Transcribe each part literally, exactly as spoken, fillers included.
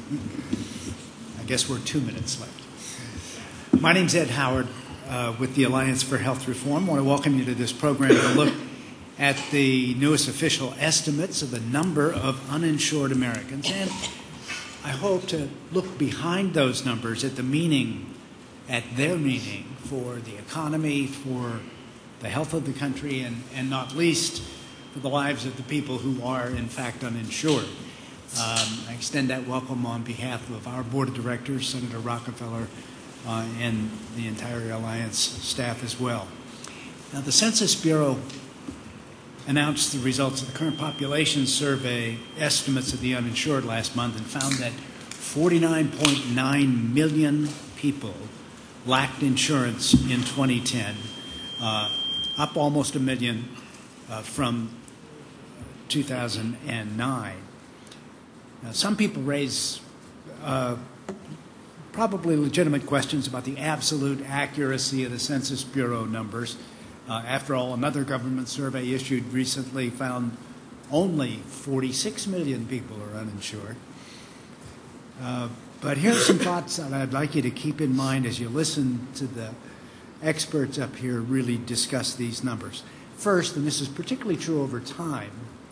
I guess we're two minutes left. My name's Ed Howard uh, with the Alliance for Health Reform. I want to welcome you to this program to look at the newest official estimates of the number of uninsured Americans. And I hope to look behind those numbers at the meaning, at their meaning for the economy, for the health of the country, and, and not least for the lives of the people who are, in fact, uninsured. Um, I extend that welcome on behalf of our board of directors, Senator Rockefeller, uh, and the entire Alliance staff as well. Now, the Census Bureau announced the results of the current population survey estimates of the uninsured last month and found that forty-nine point nine million people lacked insurance in twenty ten, uh, up almost a million uh, from two thousand nine. Now, some people raise uh, probably legitimate questions about the absolute accuracy of the Census Bureau numbers. Uh, after all, another government survey issued recently found only forty-six million people are uninsured. Uh, but here are some thoughts that I'd like you to keep in mind as you listen to the experts up here really discuss these numbers. First, and this is particularly true over time,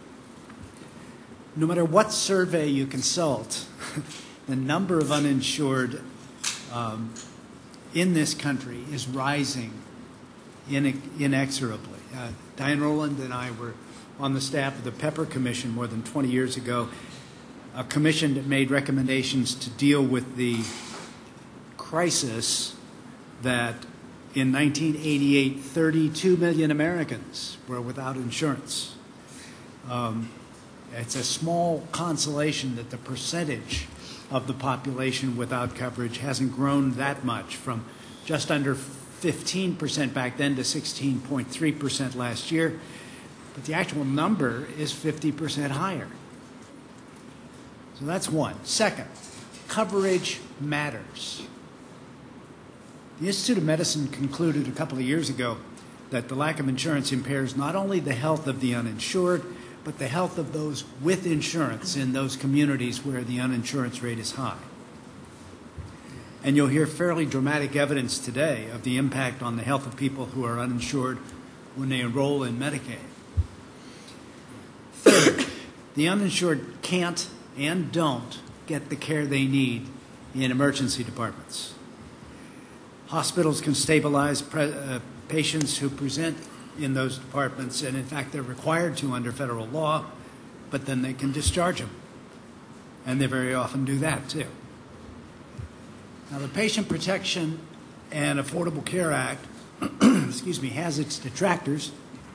no matter what survey you consult, the number of uninsured um, in this country is rising inexorably. Uh, Diane Rowland and I were on the staff of the Pepper Commission more than twenty years ago, a commission that made recommendations to deal with the crisis that in nineteen eighty-eight, thirty-two million Americans were without insurance. Um, it's a small consolation that the percentage of the population without coverage hasn't grown that much, from just under fifteen percent back then to sixteen point three percent last year, but the actual number is fifty percent higher. So that's one. Second, coverage matters. The Institute of Medicine concluded a couple of years ago that the lack of insurance impairs not only the health of the uninsured, but the health of those with insurance in those communities where the uninsurance rate is high. And you'll hear fairly dramatic evidence today of the impact on the health of people who are uninsured when they enroll in Medicaid. Third, the uninsured can't and don't get the care they need in emergency departments. Hospitals can stabilize pre uh, patients who present in those departments, and in fact they're required to under federal law, but then they can discharge them. And they very often do that too. Now, the Patient Protection and Affordable Care Act excuse me, has its detractors.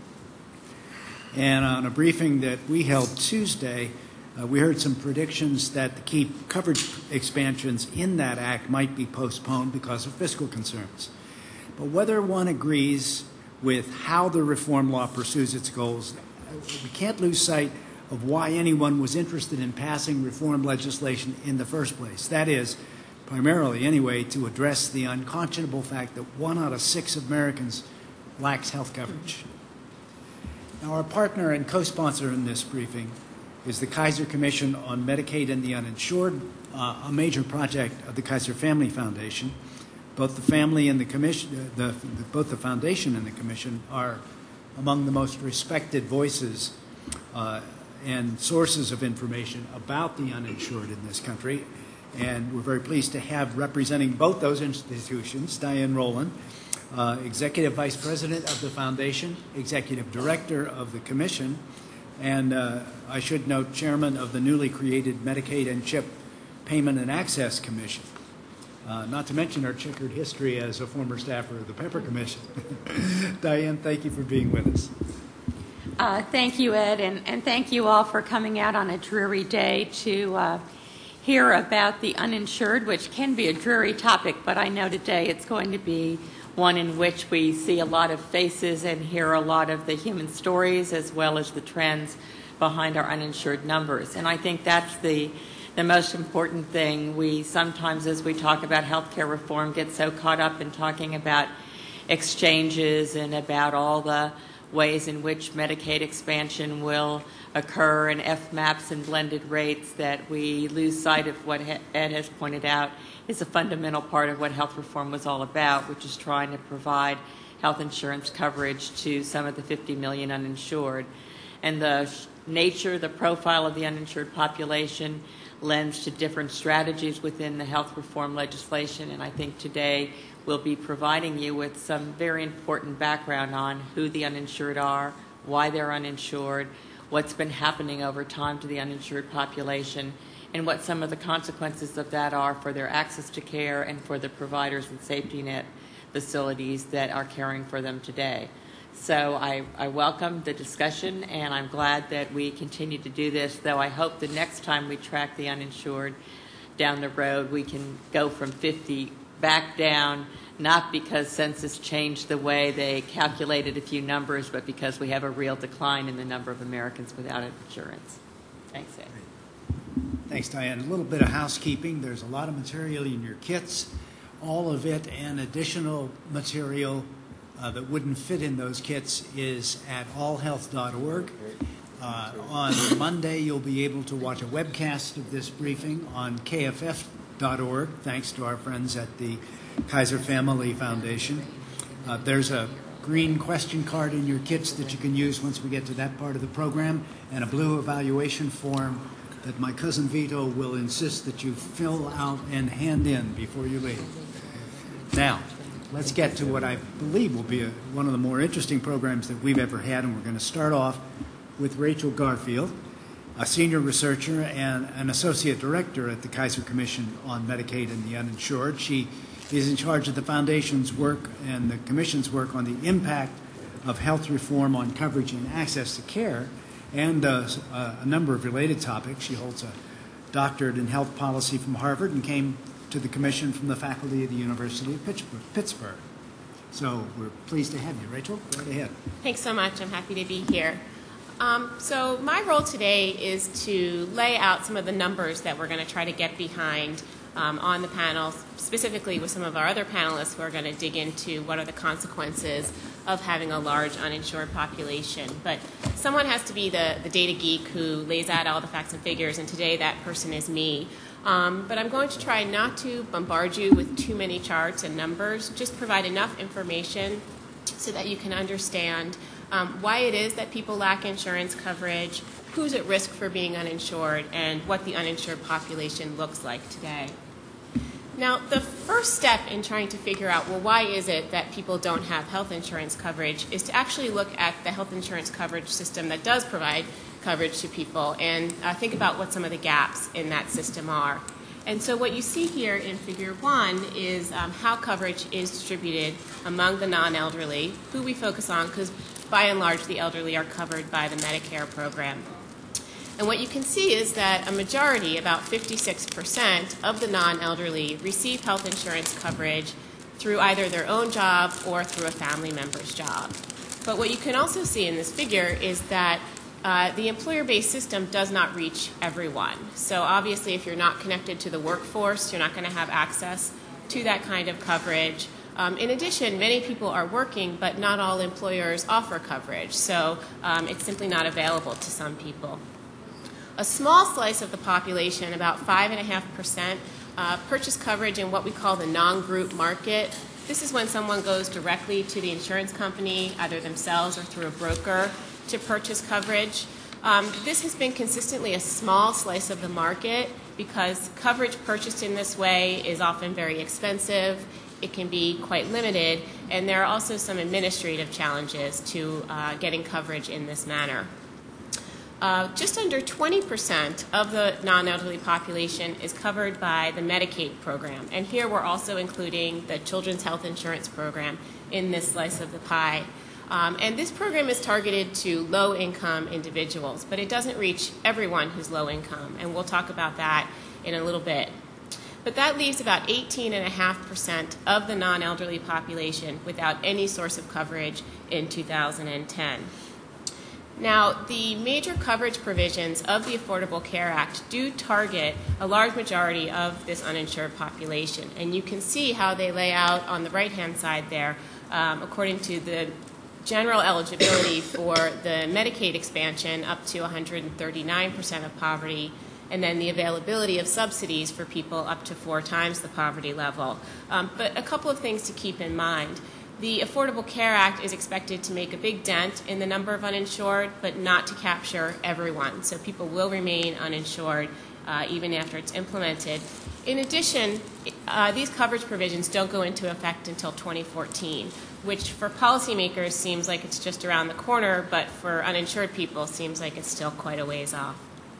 And on a briefing that we held Tuesday, uh, we heard some predictions that the key coverage expansions in that act might be postponed because of fiscal concerns. But whether one agrees with how the reform law pursues its goals, we can't lose sight of why anyone was interested in passing reform legislation in the first place. That is, primarily anyway, to address the unconscionable fact that one out of six Americans lacks health coverage. Now, our partner and co-sponsor in this briefing is the Kaiser Commission on Medicaid and the Uninsured, uh, a major project of the Kaiser Family Foundation. Both the family and the commission, the, the, both the foundation and the commission are among the most respected voices uh, and sources of information about the uninsured in this country. And we're very pleased to have representing both those institutions, Diane Rowland, uh, Executive Vice President of the Foundation, Executive Director of the Commission, and uh, I should note, Chairman of the newly created Medicaid and CHIP Payment and Access Commission. Uh, not to mention our checkered history as a former staffer of the Pepper Commission. Diane, thank you for being with us. Uh, thank you, Ed, and, and thank you all for coming out on a dreary day to uh, hear about the uninsured, which can be a dreary topic, but I know today it's going to be one in which we see a lot of faces and hear a lot of the human stories as well as the trends behind our uninsured numbers. And I think that's the the most important thing. We sometimes, as we talk about healthcare reform, get so caught up in talking about exchanges and about all the ways in which Medicaid expansion will occur and F MAPs and blended rates, that we lose sight of what Ed has pointed out is a fundamental part of what health reform was all about, which is trying to provide health insurance coverage to some of the fifty million uninsured. And the nature, the profile of the uninsured population lends to different strategies within the health reform legislation, and I think today we'll be providing you with some very important background on who the uninsured are, why they're uninsured, what's been happening over time to the uninsured population, and what some of the consequences of that are for their access to care and for the providers and safety net facilities that are caring for them today. So I, I welcome the discussion, and I'm glad that we continue to do this, though I hope the next time we track the uninsured down the road, we can go from fifty back down, not because census changed the way they calculated a few numbers, but because we have a real decline in the number of Americans without insurance. Thanks, Ed. Thanks, Diane. A little bit of housekeeping. There's a lot of material in your kits. All of it and additional material Uh, that wouldn't fit in those kits is at all health dot org. Uh, on Monday, you'll be able to watch a webcast of this briefing on K F F dot org, thanks to our friends at the Kaiser Family Foundation. Uh, there's a green question card in your kits that you can use once we get to that part of the program, and a blue evaluation form that my cousin Vito will insist that you fill out and hand in before you leave. Now, let's get to what I believe will be a, one of the more interesting programs that we've ever had, and we're going to start off with Rachel Garfield, a senior researcher and an associate director at the Kaiser Commission on Medicaid and the Uninsured. She is in charge of the Foundation's work and the Commission's work on the impact of health reform on coverage and access to care, and uh, a number of related topics. She holds a doctorate in health policy from Harvard and came to the Commission from the faculty of the University of Pittsburgh. So we're pleased to have you. Rachel, go right ahead. Thanks so much. I'm happy to be here. Um, so my role today is to lay out some of the numbers that we're going to try to get behind um, on the panel, specifically with some of our other panelists who are going to dig into what are the consequences of having a large uninsured population. But someone has to be the, the data geek who lays out all the facts and figures, and today that person is me. Um, but I'm going to try not to bombard you with too many charts and numbers, just provide enough information so that you can understand um, why it is that people lack insurance coverage, who's at risk for being uninsured, and what the uninsured population looks like today. Now, the first step in trying to figure out, well, why is it that people don't have health insurance coverage, is to actually look at the health insurance coverage system that does provide coverage to people and uh, think about what some of the gaps in that system are. And so what you see here in figure one is um, how coverage is distributed among the non-elderly, who we focus on because by and large the elderly are covered by the Medicare program. And what you can see is that a majority, about fifty-six percent of the non-elderly, receive health insurance coverage through either their own job or through a family member's job. But what you can also see in this figure is that Uh, the employer-based system does not reach everyone. So obviously if you're not connected to the workforce, you're not going to have access to that kind of coverage. Um, in addition, many people are working, but not all employers offer coverage. So um, it's simply not available to some people. A small slice of the population, about five point five percent, uh, purchase coverage in what we call the non-group market. This is when someone goes directly to the insurance company, either themselves or through a broker, to purchase coverage. Um, this has been consistently a small slice of the market because coverage purchased in this way is often very expensive. It can be quite limited, and there are also some administrative challenges to uh, getting coverage in this manner. Uh, just under twenty percent of the non-elderly population is covered by the Medicaid program, and here we're also including the Children's Health Insurance Program in this slice of the pie. Um, and this program is targeted to low-income individuals, but it doesn't reach everyone who's low-income, and we'll talk about that in a little bit. But that leaves about eighteen point five percent of the non-elderly population without any source of coverage in two thousand ten. Now, the major coverage provisions of the Affordable Care Act do target a large majority of this uninsured population, and you can see how they lay out on the right-hand side there, um, according to the general eligibility for the Medicaid expansion up to one hundred thirty-nine percent of poverty, and then the availability of subsidies for people up to four times the poverty level. Um, but a couple of things to keep in mind. The Affordable Care Act is expected to make a big dent in the number of uninsured, but not to capture everyone. So people will remain uninsured uh, even after it's implemented. In addition, uh, these coverage provisions don't go into effect until twenty fourteen, which for policymakers seems like it's just around the corner, but for uninsured people seems like it's still quite a ways off.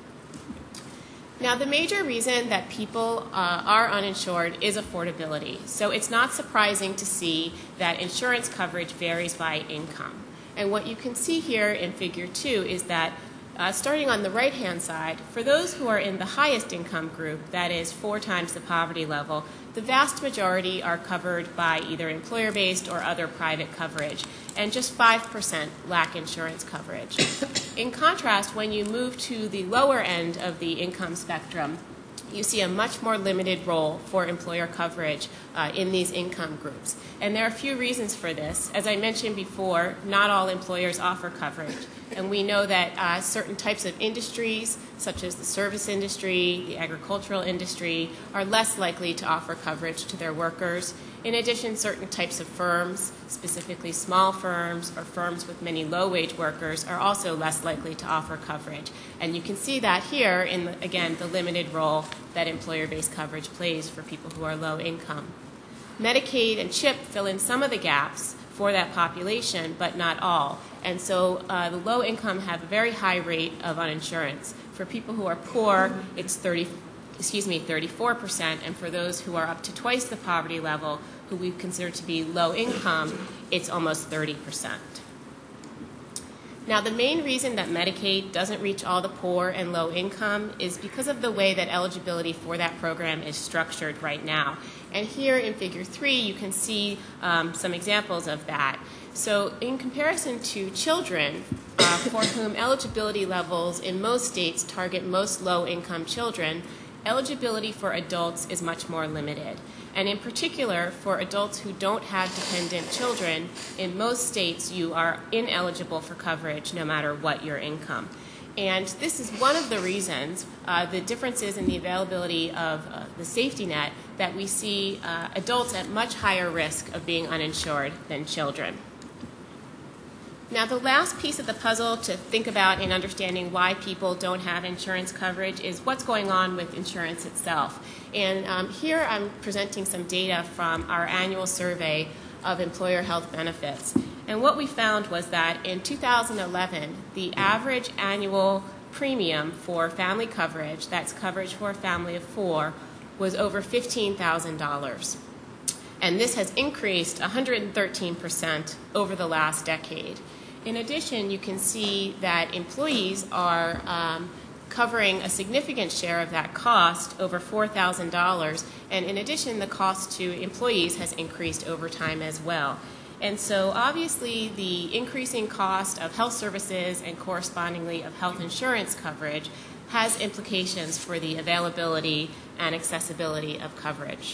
Now, the major reason that people uh, are uninsured is affordability. So it's not surprising to see that insurance coverage varies by income. And what you can see here in figure two is that uh, starting on the right-hand side, for those who are in the highest income group, that is four times the poverty level, the vast majority are covered by either employer-based or other private coverage, and just five percent lack insurance coverage. In contrast, when you move to the lower end of the income spectrum, you see a much more limited role for employer coverage uh, in these income groups. And there are a few reasons for this. As I mentioned before, not all employers offer coverage. And we know that uh, certain types of industries, such as the service industry, the agricultural industry, are less likely to offer coverage to their workers. In addition, certain types of firms, specifically small firms or firms with many low-wage workers, are also less likely to offer coverage. And you can see that here in, the, again, the limited role that employer-based coverage plays for people who are low income. Medicaid and CHIP fill in some of the gaps for that population, but not all. And so uh, the low income have a very high rate of uninsurance. For people who are poor, it's thirty, excuse me, thirty-four percent, and for those who are up to twice the poverty level, who we consider to be low income, it's almost thirty percent. Now, the main reason that Medicaid doesn't reach all the poor and low income is because of the way that eligibility for that program is structured right now. And here in figure three, you can see um, some examples of that. So in comparison to children, uh, for whom eligibility levels in most states target most low-income children, eligibility for adults is much more limited. And in particular, for adults who don't have dependent children, in most states you are ineligible for coverage no matter what your income. And this is one of the reasons, uh, the differences in the availability of uh, the safety net, that we see uh, adults at much higher risk of being uninsured than children. Now, the last piece of the puzzle to think about in understanding why people don't have insurance coverage is what's going on with insurance itself. And um, here I'm presenting some data from our annual survey of employer health benefits. And what we found was that in two thousand eleven, the average annual premium for family coverage, that's coverage for a family of four, was over fifteen thousand dollars. And this has increased one hundred thirteen percent over the last decade. In addition, you can see that employees are um, covering a significant share of that cost, over four thousand dollars. And in addition, the cost to employees has increased over time as well. And so obviously the increasing cost of health services and correspondingly of health insurance coverage has implications for the availability and accessibility of coverage.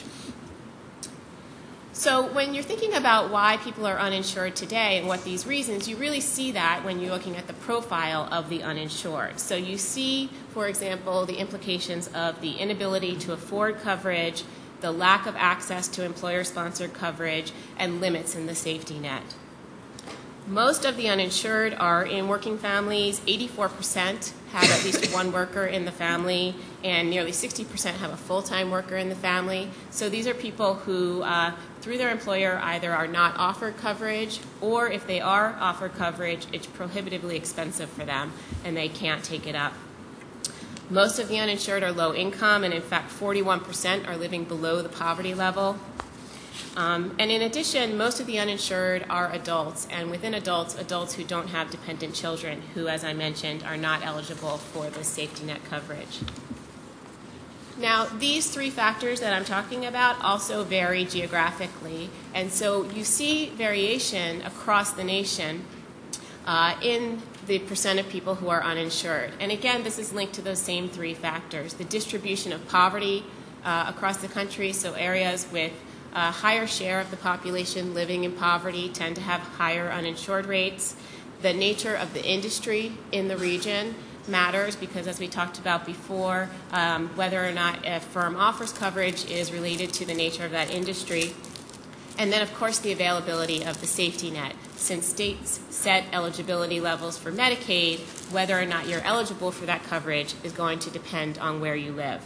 So when you're thinking about why people are uninsured today and what these reasons, you really see that when you're looking at the profile of the uninsured. So you see, for example, the implications of the inability to afford coverage, the lack of access to employer-sponsored coverage, and limits in the safety net. Most of the uninsured are in working families. eighty-four percent have at least one worker in the family, and nearly sixty percent have a full-time worker in the family. So these are people who, uh, through their employer, either are not offered coverage, or if they are offered coverage, it's prohibitively expensive for them, and they can't take it up. Most of the uninsured are low income, and in fact, forty-one percent are living below the poverty level. Um, and in addition, most of the uninsured are adults, and within adults, adults who don't have dependent children, who, as I mentioned, are not eligible for the safety net coverage. Now, these three factors that I'm talking about also vary geographically, and so you see variation across the nation uh, in the percent of people who are uninsured. And again, this is linked to those same three factors: the distribution of poverty uh, across the country, so areas with A higher share of the population living in poverty tend to have higher uninsured rates. The nature of the industry in the region matters because, as we talked about before, um, whether or not a firm offers coverage is related to the nature of that industry. And then, of course, the availability of the safety net. Since states set eligibility levels for Medicaid, whether or not you're eligible for that coverage is going to depend on where you live.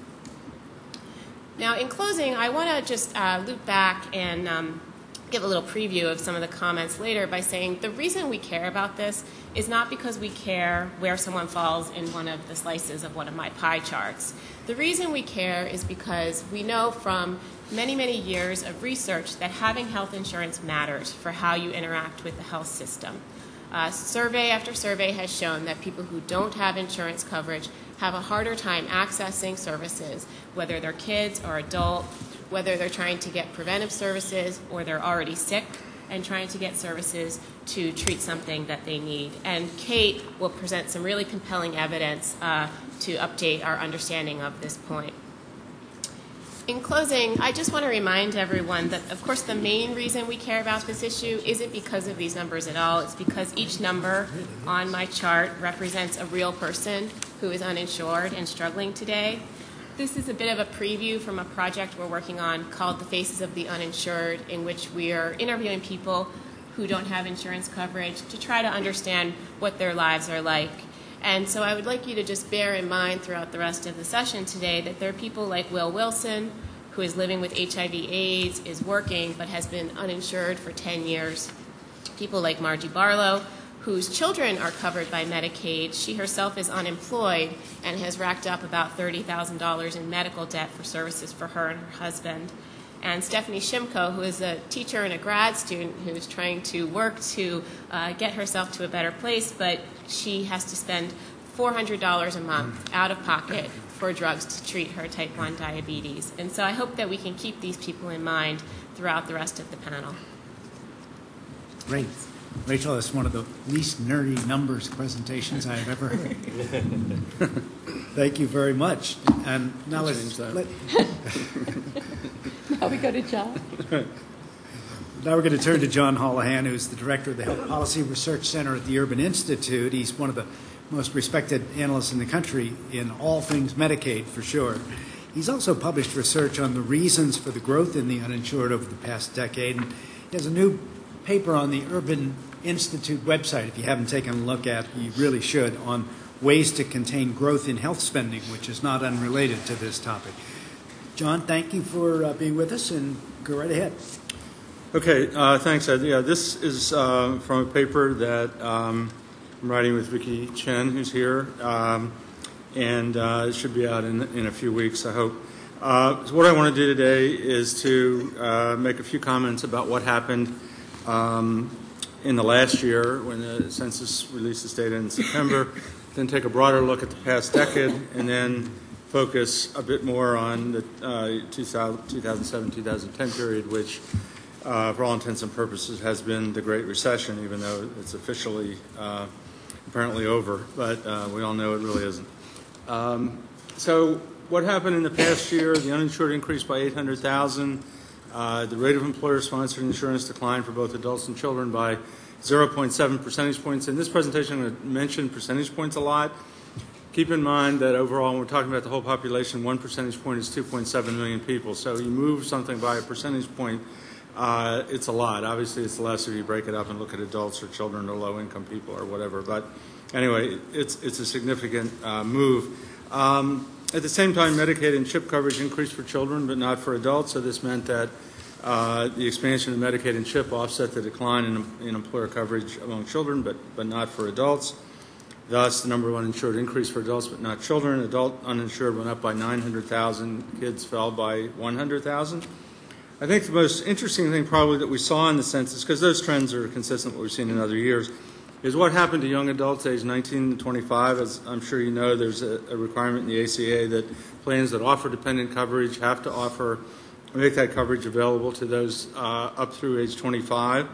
Now, in closing, I want to just uh, loop back and um, give a little preview of some of the comments later by saying the reason we care about this is not because we care where someone falls in one of the slices of one of my pie charts. The reason we care is because we know from many, many years of research that having health insurance matters for how you interact with the health system. Uh, survey after survey has shown that people who don't have insurance coverage have a harder time accessing services, whether they're kids or adult, whether they're trying to get preventive services or they're already sick and trying to get services to treat something that they need. And Kate will present some really compelling evidence uh, to update our understanding of this point. In closing, I just want to remind everyone that, of course, the main reason we care about this issue isn't because of these numbers at all. It's because each number on my chart represents a real person who is uninsured and struggling today. This is a bit of a preview from a project we're working on called The Faces of the Uninsured, in which we are interviewing people who don't have insurance coverage to try to understand what their lives are like. And so I would like you to just bear in mind throughout the rest of the session today that there are people like Will Wilson, who is living with H I V AIDS, is working, but has been uninsured for ten years. People like Margie Barlow, whose children are covered by Medicaid. She herself is unemployed and has racked up about thirty thousand dollars in medical debt for services for her and her husband. And Stephanie Shimko, who is a teacher and a grad student who is trying to work to uh, get herself to a better place, but she has to spend four hundred dollars a month out of pocket for drugs to treat her type one diabetes. And so I hope that we can keep these people in mind throughout the rest of the panel. Great. Rachel, that's one of the least nerdy numbers presentations I have ever heard. Thank you very much. And now let's change that. Let, Now we go to John. now we're going to turn to John Holohan, who's the director of the Health Policy Research Center at the Urban Institute. He's one of the most respected analysts in the country in all things Medicaid, for sure. He's also published research on the reasons for the growth in the uninsured over the past decade. And he has a new paper on the Urban Institute website, if you haven't taken a look at, you really should, on ways to contain growth in health spending, which is not unrelated to this topic. John, thank you for uh, being with us, and go right ahead. Okay, uh, thanks, Ed. Yeah, this is uh, from a paper that um, I'm writing with Vicki Chen, who's here, um, and uh, it should be out in, in a few weeks, I hope. Uh, so what I want to do today is to uh, make a few comments about what happened um, in the last year when the census released this data in September, then take a broader look at the past decade, and then focus a bit more on the uh, two thousand seven to two thousand ten period, which uh, for all intents and purposes has been the Great Recession, even though it's officially uh, apparently over, but uh, we all know it really isn't. Um, so what happened in the past year? The uninsured increased by eight hundred thousand. Uh, the rate of employer-sponsored insurance declined for both adults and children by zero point seven percentage points. In this presentation, I'm going to mention percentage points a lot. Keep in mind that overall, when we're talking about the whole population, one percentage point is two point seven million people. So you move something by a percentage point, uh, it's a lot. Obviously, it's less if you break it up and look at adults or children or low-income people or whatever. But anyway, it's, it's a significant uh, move. Um, at the same time, Medicaid and CHIP coverage increased for children, but not for adults. So this meant that uh, the expansion of Medicaid and CHIP offset the decline in, in employer coverage among children, but, but not for adults. Thus, the number of uninsured increased for adults but not children. Adult uninsured went up by nine hundred thousand. Kids fell by one hundred thousand. I think the most interesting thing probably that we saw in the census, because those trends are consistent with what we've seen in other years, is what happened to young adults aged nineteen to twenty-five. As I'm sure you know, there's a, a requirement in the A C A that plans that offer dependent coverage have to offer, make that coverage available to those uh, up through age twenty-five.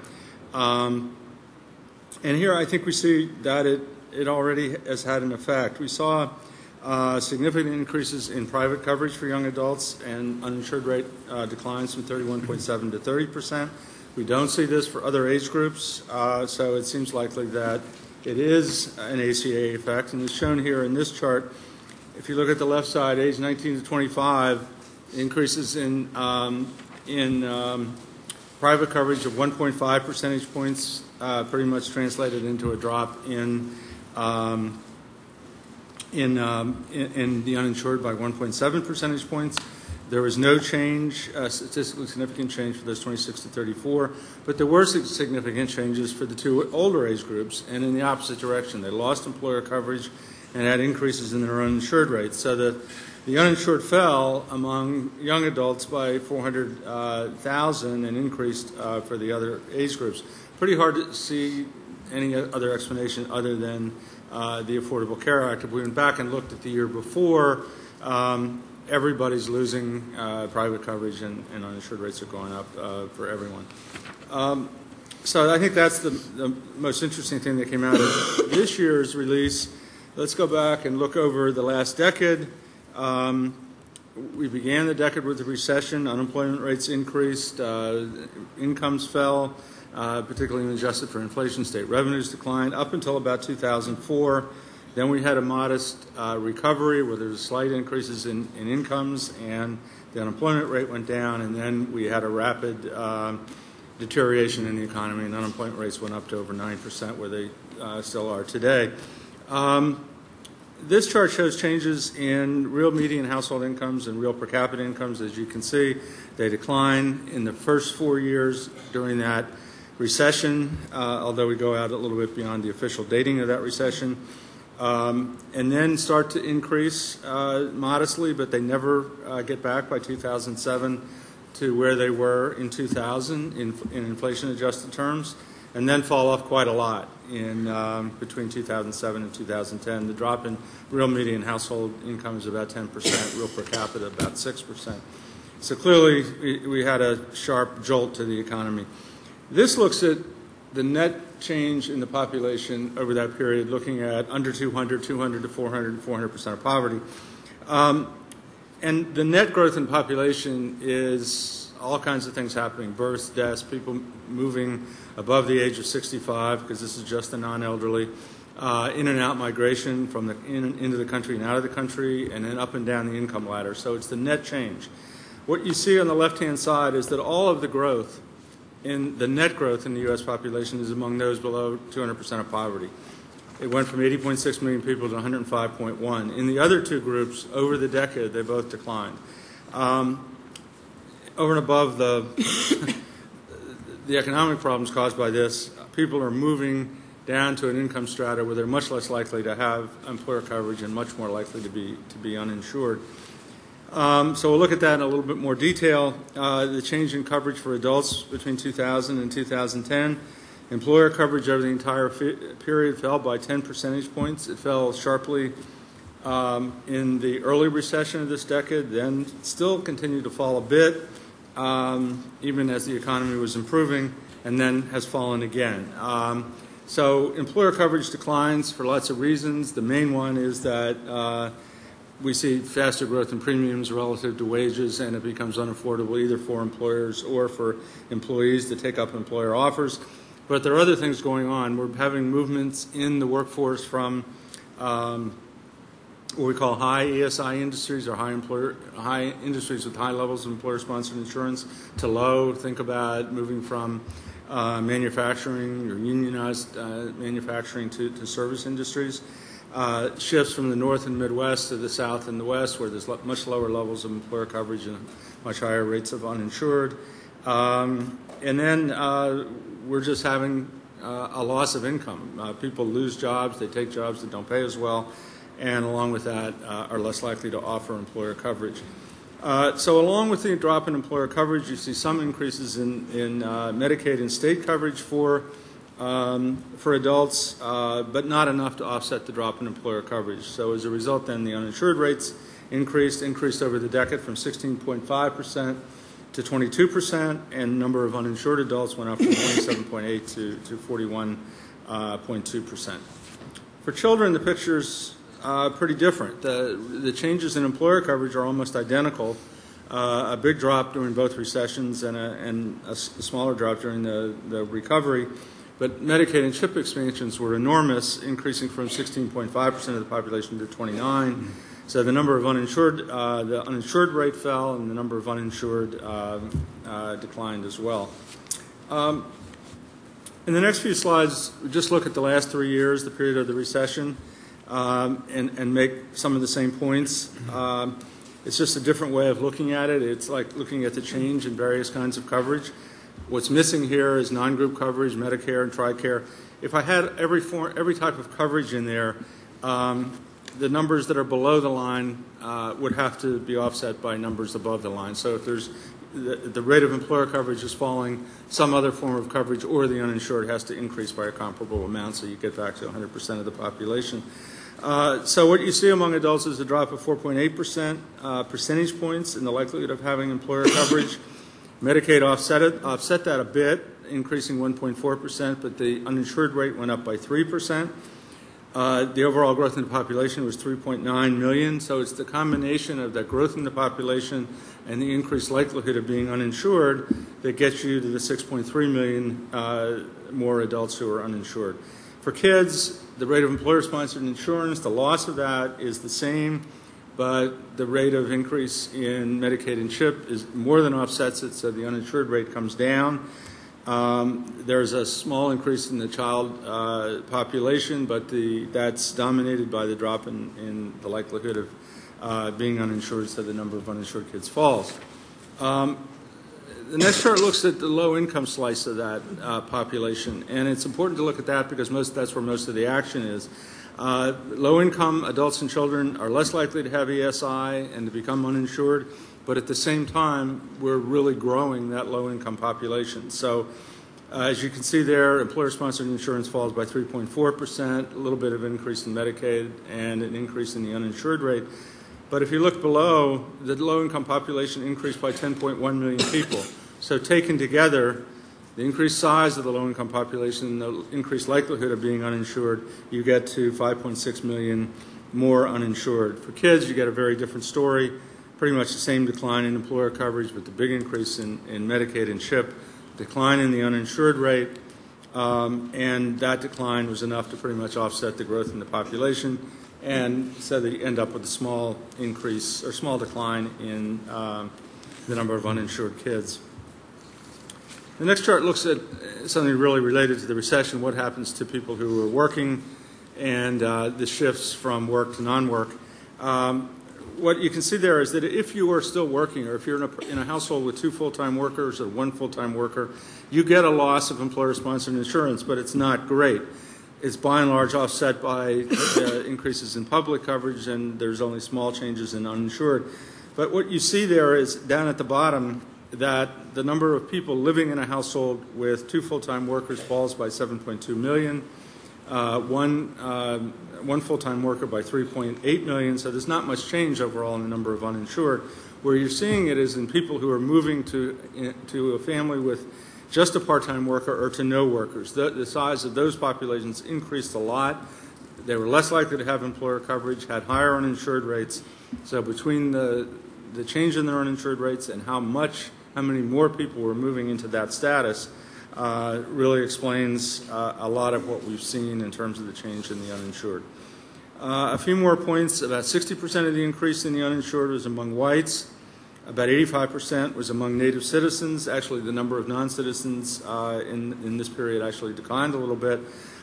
Um, and here I think we see that it It already has had an effect. We saw Uh, significant increases in private coverage for young adults, and uninsured rate uh, declines from thirty-one point seven to thirty percent. We don't see this for other age groups, uh, so it seems likely that it is an A C A effect, and it's shown here in this chart. If you look at the left side, age nineteen to twenty-five, increases in um, in um, private coverage of one point five percentage points, uh, pretty much translated into a drop in um, in, um, in in the uninsured by one point seven percentage points. There was no change, uh, statistically significant change for those twenty-six to thirty-four, but there were significant changes for the two older age groups, and in the opposite direction. They lost employer coverage and had increases in their uninsured rates. So the, the uninsured fell among young adults by four hundred thousand and increased uh, for the other age groups. Pretty hard to see any other explanation other than uh, the Affordable Care Act. If we went back and looked at the year before, um, everybody's losing uh, private coverage, and, and uninsured rates are going up uh, for everyone. Um, so I think that's the, the most interesting thing that came out of this year's release. Let's go back and look over the last decade. Um, we began the decade with a recession. Unemployment rates increased. Uh, incomes fell, uh, particularly when adjusted for inflation. State revenues declined up until about two thousand four. Then we had a modest uh, recovery where there was slight increases in, in incomes, and the unemployment rate went down, and then we had a rapid uh, deterioration in the economy, and unemployment rates went up to over nine percent, where they uh, still are today. Um, this chart shows changes in real median household incomes and real per capita incomes. As you can see, they decline in the first four years during that recession, uh, although we go out a little bit beyond the official dating of that recession. Um, and then start to increase uh, modestly, but they never uh, get back by two thousand seven to where they were in two thousand in, in inflation-adjusted terms, and then fall off quite a lot in um, between two thousand seven and two thousand ten. The drop in real median household income is about ten percent, real per capita about six percent. So clearly, we, we had a sharp jolt to the economy. This looks at the net change in the population over that period, looking at under two hundred, two hundred to four hundred, four hundred percent of poverty. Um, and the net growth in population is all kinds of things happening: births, deaths, people moving above the age of sixty-five, because this is just the non-elderly, uh, in and out migration from the in, into the country and out of the country, and then up and down the income ladder. So it's the net change. What you see on the left-hand side is that all of the growth in the net growth in the U S population is among those below two hundred percent of poverty. It went from eighty point six million people to one hundred five point one. In the other two groups, over the decade, they both declined. Um, over and above the, the economic problems caused by this, people are moving down to an income strata where they're much less likely to have employer coverage and much more likely to be, to be uninsured. Um, so we'll look at that in a little bit more detail. Uh, the change in coverage for adults between two thousand and two thousand ten. Employer coverage over the entire fi- period fell by ten percentage points. It fell sharply um, in the early recession of this decade, then still continued to fall a bit, um, even as the economy was improving, and then has fallen again. Um, so employer coverage declines for lots of reasons. The main one is that uh, we see faster growth in premiums relative to wages, and it becomes unaffordable either for employers or for employees to take up employer offers. But there are other things going on. We're having movements in the workforce from um, what we call high E S I industries, or high employer, high industries with high levels of employer-sponsored insurance, to low. Think about moving from uh, manufacturing or unionized uh, manufacturing to, to service industries. Uh, shifts from the North and Midwest to the South and the West, where there's much lower levels of employer coverage and much higher rates of uninsured. Um, and then uh, we're just having uh, a loss of income. Uh, people lose jobs, they take jobs that don't pay as well, and along with that uh, are less likely to offer employer coverage. Uh, so along with the drop in employer coverage, you see some increases in, in uh, Medicaid and state coverage for Um, for adults, uh, but not enough to offset the drop in employer coverage. So as a result, then, the uninsured rates increased, increased over the decade from sixteen point five percent to twenty-two percent, and the number of uninsured adults went up from twenty-seven point eight to, to forty-one point two percent. For children, the picture's uh, pretty different. The, the changes in employer coverage are almost identical. Uh, a big drop during both recessions and a, and a, s- a smaller drop during the, the recovery. But Medicaid and CHIP expansions were enormous, increasing from sixteen point five percent of the population to twenty-nine. Mm-hmm. So the number of uninsured, uh, the uninsured rate fell, and the number of uninsured uh, uh, declined as well. Um, in the next few slides, we just look at the last three years, the period of the recession, um, and, and make some of the same points. Um, It's just a different way of looking at it. It's like looking at the change in various kinds of coverage. What's missing here is non-group coverage, Medicare and TRICARE. If I had every form, every type of coverage in there, um, the numbers that are below the line uh, would have to be offset by numbers above the line. So if there's the, the rate of employer coverage is falling, some other form of coverage or the uninsured has to increase by a comparable amount, so you get back to one hundred percent of the population. Uh, so what you see among adults is a drop of four point eight percent uh, percentage points in the likelihood of having employer coverage. Medicaid offset it, offset that a bit, increasing one point four percent, but the uninsured rate went up by three percent. Uh, the overall growth in the population was three point nine million, so it's the combination of that growth in the population and the increased likelihood of being uninsured that gets you to the six point three million uh, more adults who are uninsured. For kids, the rate of employer-sponsored insurance, the loss of that is the same, but the rate of increase in Medicaid and CHIP is more than offsets it, so the uninsured rate comes down. Um, there's a small increase in the child uh, population, but the, that's dominated by the drop in, in the likelihood of uh, being uninsured, so the number of uninsured kids falls. Um, The next chart looks at the low-income slice of that uh, population, and it's important to look at that because most, that's where most of the action is. Uh, low-income adults and children are less likely to have E S I and to become uninsured, but at the same time, we're really growing that low-income population. So uh, as you can see there, employer-sponsored insurance falls by three point four percent, a little bit of increase in Medicaid, and an increase in the uninsured rate. But if you look below, the low-income population increased by ten point one million people. So taken together, the increased size of the low-income population, the increased likelihood of being uninsured, you get to five point six million more uninsured. For kids, you get a very different story, pretty much the same decline in employer coverage, but the big increase in, in Medicaid and CHIP, decline in the uninsured rate, um, and that decline was enough to pretty much offset the growth in the population. And so they end up with a small increase or small decline in um, the number of uninsured kids. The next chart looks at something really related to the recession, what happens to people who are working and uh, the shifts from work to non-work. Um, what you can see there is that if you are still working or if you're in a, in a household with two full-time workers or one full-time worker, you get a loss of employer-sponsored insurance, but it's not great. It's by and large offset by uh, increases in public coverage, and there's only small changes in uninsured. But what you see there is down at the bottom that the number of people living in a household with two full-time workers falls by seven point two million, uh, one, uh, one full-time worker by three point eight million, so there's not much change overall in the number of uninsured. Where you're seeing it is in people who are moving to, in, to a family with just a part-time worker or to no workers. The, the size of those populations increased a lot. They were less likely to have employer coverage, had higher uninsured rates. So between the, the change in their uninsured rates and how much, how many more people were moving into that status uh, really explains uh, a lot of what we've seen in terms of the change in the uninsured. Uh, a few more points. About sixty percent of the increase in the uninsured was among whites. About eighty-five percent was among native citizens. Actually, the number of non-citizens uh, in, in this period actually declined a little bit.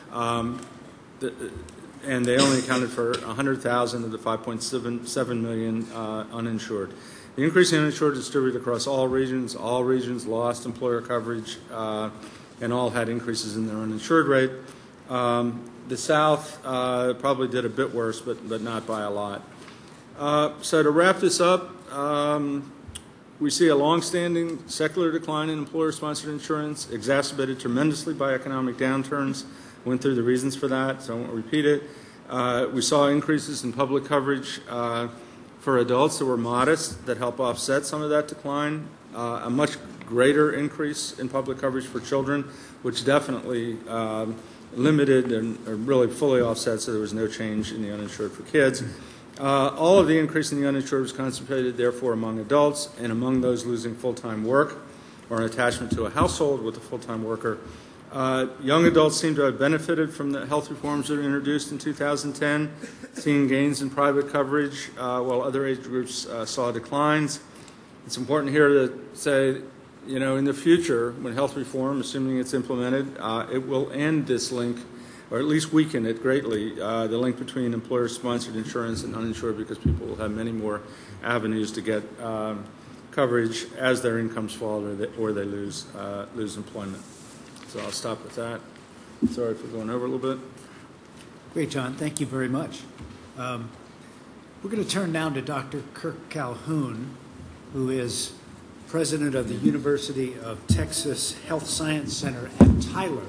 Um, the, and they only accounted for one hundred thousand of the five point seven million uh, uninsured. The increase in uninsured distributed across all regions. All regions lost employer coverage, uh, and all had increases in their uninsured rate. Um, the South uh, probably did a bit worse, but, but not by a lot. Uh, so to wrap this up, um, we see a long-standing secular decline in employer-sponsored insurance, exacerbated tremendously by economic downturns. Went through the reasons for that, so I won't repeat it. Uh, we saw increases in public coverage uh, for adults that were modest that help offset some of that decline. Uh, a much greater increase in public coverage for children, which definitely um, limited and or really fully offset, so there was no change in the uninsured for kids. Uh, all of the increase in the uninsured was concentrated, therefore, among adults and among those losing full-time work or an attachment to a household with a full-time worker. Uh, young adults seem to have benefited from the health reforms that were introduced in two thousand ten, seeing gains in private coverage, uh, while other age groups uh, saw declines. It's important here to say, you know, in the future, when health reform, assuming it's implemented, uh, it will end this link, or at least weaken it greatly, uh, the link between employer-sponsored insurance and uninsured, because people will have many more avenues to get um, coverage as their incomes fall or they, or they lose uh, lose employment. So I'll stop with that. Sorry for going over a little bit. Great, John. Thank you very much. Um, we're going to turn now to Doctor Kirk Calhoun, who is president of the University of Texas Health Science Center at Tyler.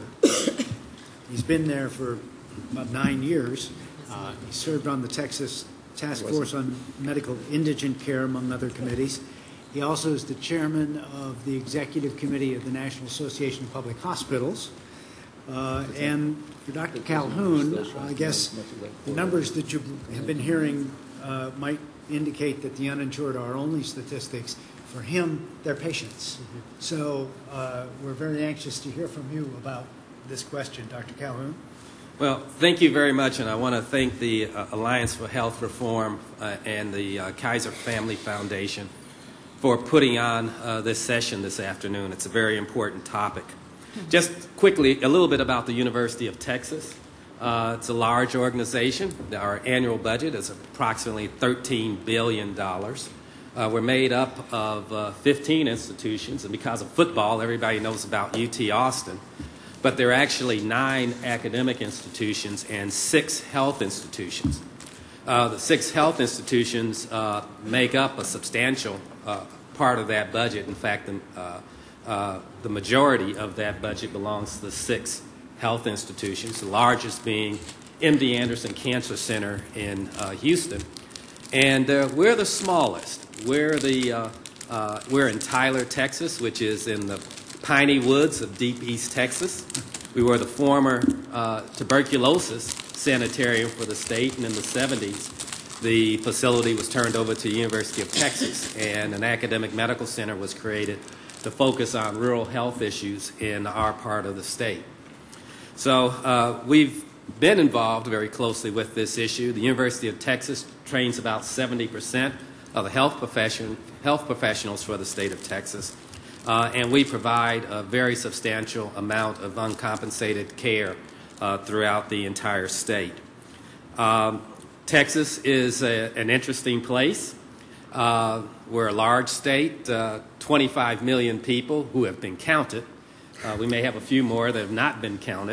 He's been there for about nine years. Uh, he served on the Texas Task Force on Medical Indigent Care, among other committees. He also is the chairman of the Executive Committee of the National Association of Public Hospitals. Uh, and for Doctor Calhoun, I guess the numbers that you have been hearing uh, might indicate that the uninsured are only statistics. For him, they're patients. Mm-hmm. So uh, we're very anxious to hear from you about this question, Doctor Calhoun. Well, thank you very much, and I want to thank the uh, Alliance for Health Reform uh, and the uh, Kaiser Family Foundation for putting on uh, this session this afternoon. It's a very important topic. Just quickly, a little bit about the University of Texas. Uh, it's a large organization. Our annual budget is approximately thirteen billion dollars. Uh, we're made up of uh, fifteen institutions, and because of football, everybody knows about U T Austin. But there are actually nine academic institutions and six health institutions. Uh, the six health institutions uh, make up a substantial uh, part of that budget. In fact, the, uh, uh, the majority of that budget belongs to the six health institutions, the largest being M D Anderson Cancer Center in uh, Houston. And uh, we're the smallest. We're, the, uh, uh, we're in Tyler, Texas, which is in the piney woods of deep East Texas. We were the former uh, tuberculosis sanitarium for the state, and in the seventies, the facility was turned over to the University of Texas, and an academic medical center was created to focus on rural health issues in our part of the state. So uh, we've been involved very closely with this issue. The University of Texas trains about seventy percent of the health, profession, health professionals for the state of Texas, uh, and we provide a very substantial amount of uncompensated care uh, throughout the entire state. Um, Texas is a, an interesting place. Uh, we're a large state, uh, twenty-five million people who have been counted. Uh, we may have a few more that have not been counted.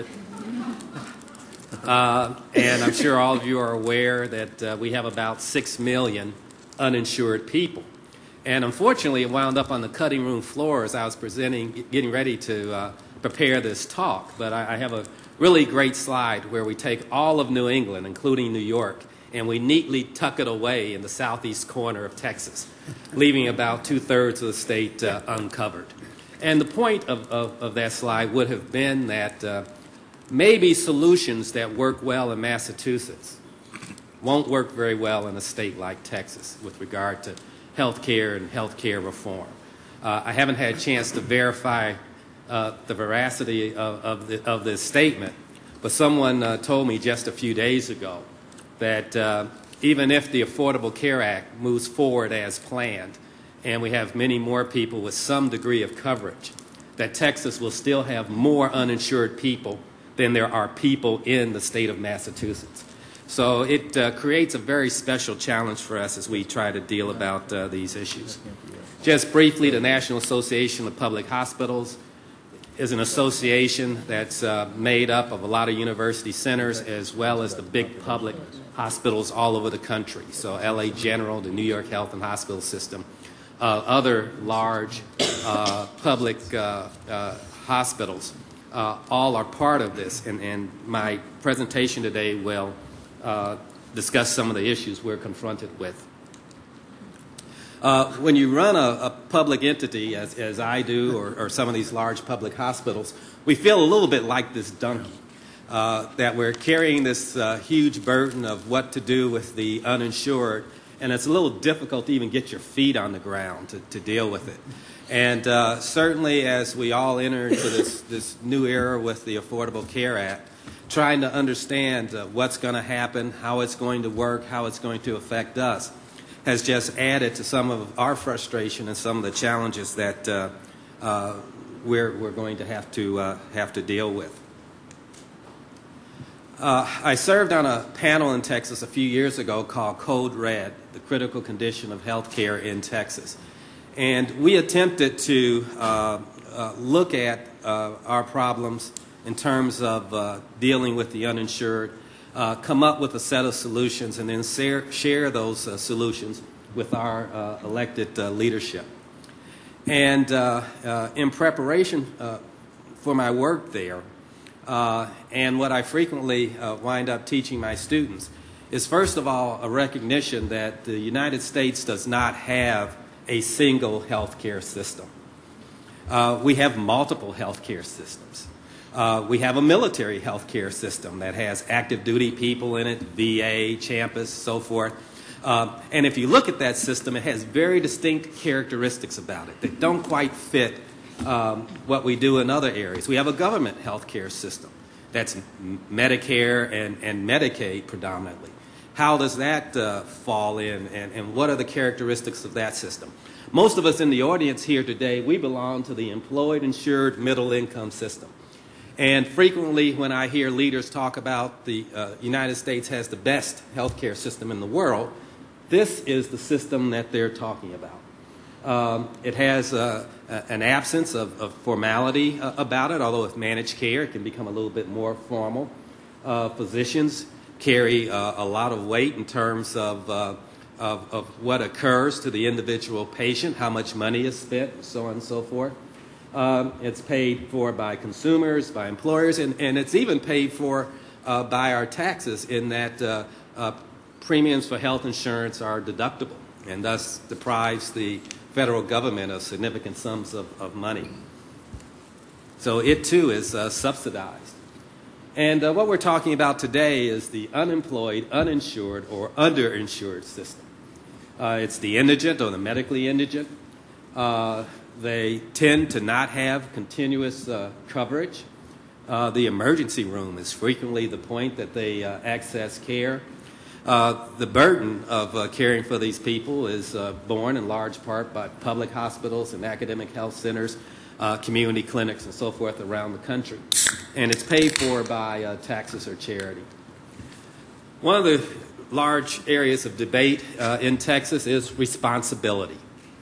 Uh, and I'm sure all of you are aware that uh, we have about six million uninsured people. And unfortunately, it wound up on the cutting room floor as I was presenting, getting ready to uh, prepare this talk. But I, I have a really great slide where we take all of New England, including New York, and we neatly tuck it away in the southeast corner of Texas, leaving about two-thirds of the state uh, uncovered. And the point of, of, of that slide would have been that uh, maybe solutions that work well in Massachusetts won't work very well in a state like Texas with regard to health care and health care reform. Uh, I haven't had a chance to verify uh, the veracity of, of, the, of this statement, but someone uh, told me just a few days ago that uh, even if the Affordable Care Act moves forward as planned, and we have many more people with some degree of coverage, that Texas will still have more uninsured people than there are people in the state of Massachusetts. So it uh, creates a very special challenge for us as we try to deal about uh, these issues. Just briefly, the National Association of Public Hospitals is an association that's uh, made up of a lot of university centers as well as the big public hospitals all over the country. So L A General, the New York Health and Hospital System, uh, other large uh, public uh, uh, hospitals, uh, all are part of this. And, and my presentation today will uh, discuss some of the issues we're confronted with. Uh, when you run a, a public entity, as, as I do, or, or some of these large public hospitals, we feel a little bit like this donkey. uh, that we're carrying this uh, huge burden of what to do with the uninsured, and it's a little difficult to even get your feet on the ground to, to deal with it. And uh, certainly as we all enter into this, this new era with the Affordable Care Act, trying to understand uh, what's going to happen, how it's going to work, how it's going to affect us, has just added to some of our frustration and some of the challenges that uh, uh, we're, we're going to have to, uh, have to deal with. Uh, I served on a panel in Texas a few years ago called Code Red, the critical condition of health care in Texas. And we attempted to uh, uh, look at uh, our problems in terms of uh, dealing with the uninsured, uh, come up with a set of solutions, and then share, share those uh, solutions with our uh, elected uh, leadership. And uh, uh, in preparation uh, for my work there, uh, and what I frequently uh, wind up teaching my students, is first of all a recognition that the United States does not have a single health care system. Uh, we have multiple health care systems. Uh, we have a military health care system that has active duty people in it, V A, Champus, so forth. Uh, and if you look at that system, it has very distinct characteristics about it that don't quite fit um, what we do in other areas. We have a government health care system that's Medicare and, and Medicaid predominantly. How does that uh, fall in, and, and what are the characteristics of that system? Most of us in the audience here today, we belong to the employed, insured, middle-income system. And frequently when I hear leaders talk about the uh, United States has the best health care system in the world, this is the system that they're talking about. Um, it has uh, an absence of, of formality uh, about it, although with managed care it can become a little bit more formal. Uh, physicians carry uh, a lot of weight in terms of, uh, of, of what occurs to the individual patient, how much money is spent, so on and so forth. Um, it's paid for by consumers, by employers, and, and it's even paid for uh, by our taxes in that uh, uh, premiums for health insurance are deductible and thus deprives the federal government of significant sums of, of money. So it too is uh, subsidized. And uh, what we're talking about today is the unemployed, uninsured, or underinsured system. Uh, it's the indigent or the medically indigent. Uh, they tend to not have continuous uh, coverage. Uh, the emergency room is frequently the point that they uh, access care. Uh, the burden of uh, caring for these people is uh, borne in large part by public hospitals and academic health centers, uh, community clinics, and so forth around the country. And it's paid for by uh, taxes or charity. One of the large areas of debate uh, in Texas is responsibility.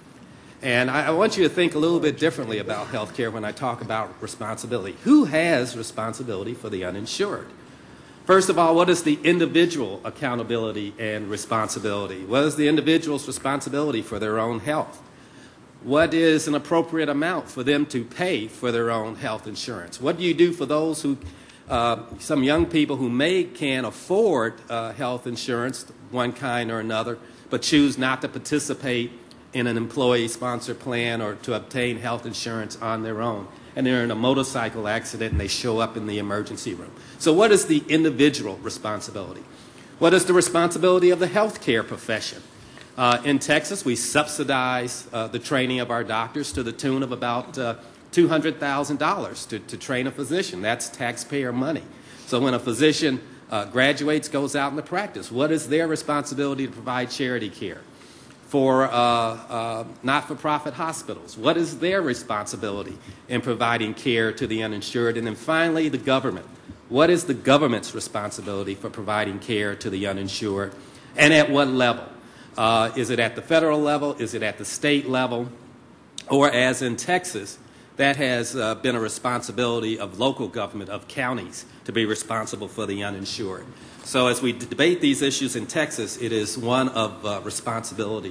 And I, I want you to think a little bit differently about health care when I talk about responsibility. Who has responsibility for the uninsured? First of all, what is the individual accountability and responsibility? What is the individual's responsibility for their own health? What is an appropriate amount for them to pay for their own health insurance? What do you do for those who, uh, some young people who may can afford uh, health insurance, one kind or another, but choose not to participate in an employee-sponsored plan or to obtain health insurance on their own, and they're in a motorcycle accident and they show up in the emergency room? So what is the individual responsibility? What is the responsibility of the healthcare profession? Uh, in Texas, we subsidize uh, the training of our doctors to the tune of about uh, two hundred thousand dollars to, to train a physician. That's taxpayer money. So when a physician uh, graduates, goes out into practice, what is their responsibility to provide charity care? For uh, uh, not-for-profit hospitals, what is their responsibility in providing care to the uninsured? And then finally, the government. What is the government's responsibility for providing care to the uninsured, and at what level? Uh, is it at the federal level? Is it at the state level? Or as in Texas, that has uh, been a responsibility of local government, of counties, to be responsible for the uninsured. So as we debate these issues in Texas, it is one of uh, responsibility.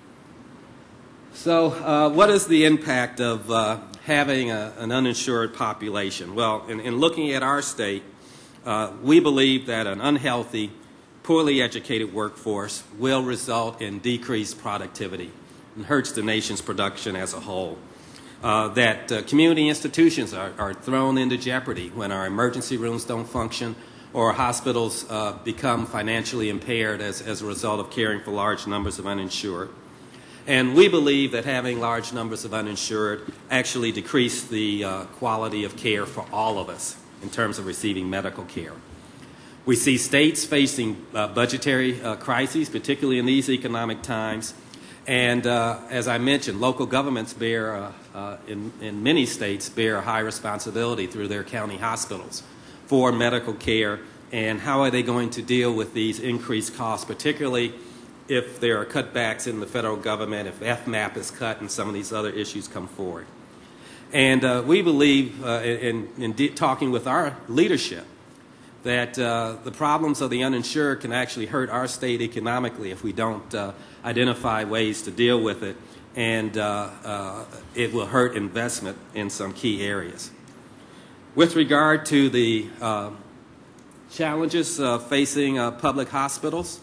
So uh, what is the impact of uh, having a, an uninsured population? Well, in, in looking at our state, uh, we believe that an unhealthy, poorly educated workforce will result in decreased productivity and hurts the nation's production as a whole. uh, that uh, community institutions are, are thrown into jeopardy when our emergency rooms don't function or hospitals uh, become financially impaired as, as a result of caring for large numbers of uninsured. And we believe that having large numbers of uninsured actually decrease the uh, quality of care for all of us in terms of receiving medical care. We see states facing uh, budgetary uh, crises, particularly in these economic times. And uh, as I mentioned, local governments bear, uh, uh, in, in many states, bear a high responsibility through their county hospitals for medical care. And how are they going to deal with these increased costs, particularly if there are cutbacks in the federal government, if F MAP is cut and some of these other issues come forward. And uh, we believe, uh, in, in de- talking with our leadership, that uh, the problems of the uninsured can actually hurt our state economically if we don't uh, identify ways to deal with it, and uh, uh, it will hurt investment in some key areas. With regard to the uh, challenges uh, facing uh, public hospitals,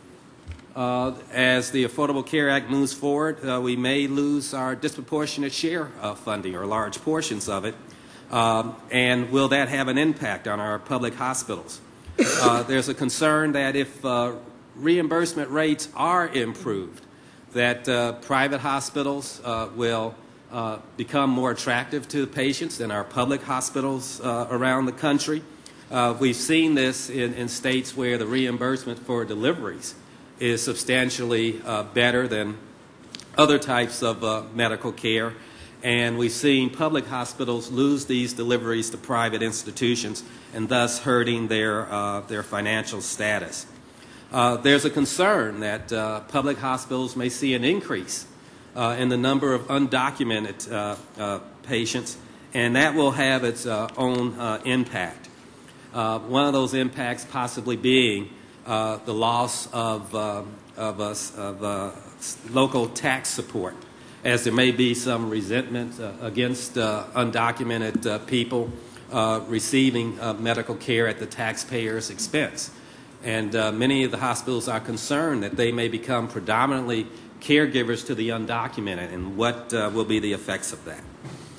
uh, as the Affordable Care Act moves forward, uh, we may lose our disproportionate share of funding or large portions of it. Um, and will that have an impact on our public hospitals? Uh, there's a concern that if uh, reimbursement rates are improved, that uh, private hospitals uh, will uh, become more attractive to patients than our public hospitals uh, around the country. Uh, we've seen this in, in states where the reimbursement for deliveries is substantially uh, better than other types of uh, medical care. And we've seen public hospitals lose these deliveries to private institutions and thus hurting their, uh, their financial status. Uh, there's a concern that uh, public hospitals may see an increase uh, in the number of undocumented uh, uh, patients, and that will have its uh, own uh, impact. Uh, one of those impacts possibly being uh, the loss of, uh, of, us, of uh, local tax support, as there may be some resentment uh, against uh, undocumented uh, people uh, receiving uh, medical care at the taxpayer's expense. And uh, many of the hospitals are concerned that they may become predominantly caregivers to the undocumented, and what uh, will be the effects of that.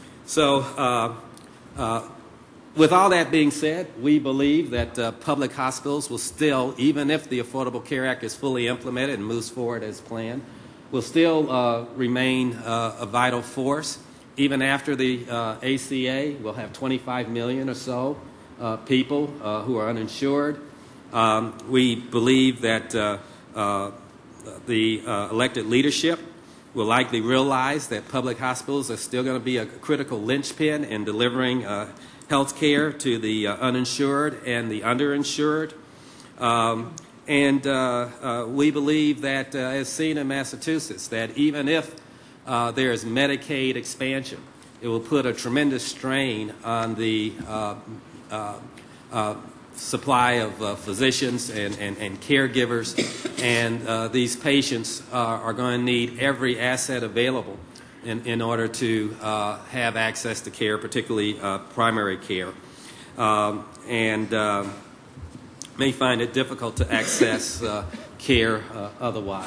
So uh, uh, with all that being said, we believe that uh, public hospitals will still, even if the Affordable Care Act is fully implemented and moves forward as planned, will still uh, remain uh, a vital force. Even after the uh, A C A, we'll have twenty-five million or so uh, people uh, who are uninsured. Um, we believe that uh, uh, the uh, elected leadership will likely realize that public hospitals are still going to be a critical linchpin in delivering uh, health care to the uh, uninsured and the underinsured. Um, And uh, uh, we believe that, uh, as seen in Massachusetts, that even if uh, there is Medicaid expansion, it will put a tremendous strain on the uh, uh, uh, supply of uh, physicians and, and, and caregivers, and uh, these patients are, are going to need every asset available in, in order to uh, have access to care, particularly uh, primary care. Um, and uh, may find it difficult to access uh, care uh, otherwise.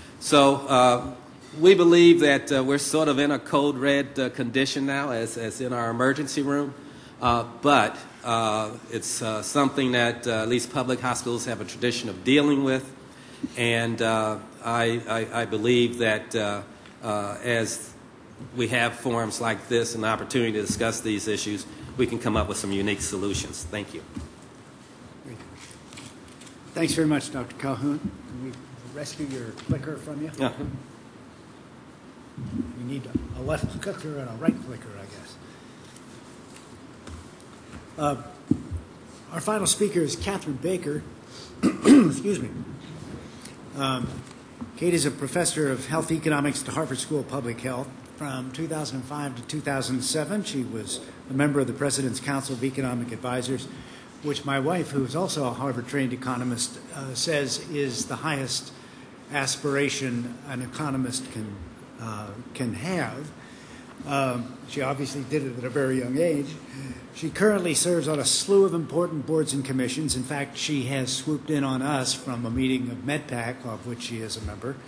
So uh, we believe that uh, we're sort of in a code red uh, condition now, as, as in our emergency room, uh, but uh, it's uh, something that uh, at least public hospitals have a tradition of dealing with, and uh, I, I, I believe that uh, uh, as we have forums like this and the opportunity to discuss these issues, we can come up with some unique solutions. Thank you. Thanks very much, Doctor Calhoun. Can we rescue your clicker from you? Yeah. You need a left clicker and a right clicker, I guess. Uh, our final speaker is Catherine Baker. Excuse me. Um, Kate is a professor of health economics at the Harvard School of Public Health. From two thousand five to two thousand seven, she was a member of the President's Council of Economic Advisors, which my wife, who is also a Harvard-trained economist, uh, says is the highest aspiration an economist can uh, can have. Um, she obviously did it at a very young age. She currently serves on a slew of important boards and commissions. In fact, she has swooped in on us from a meeting of MedPAC, of which she is a member,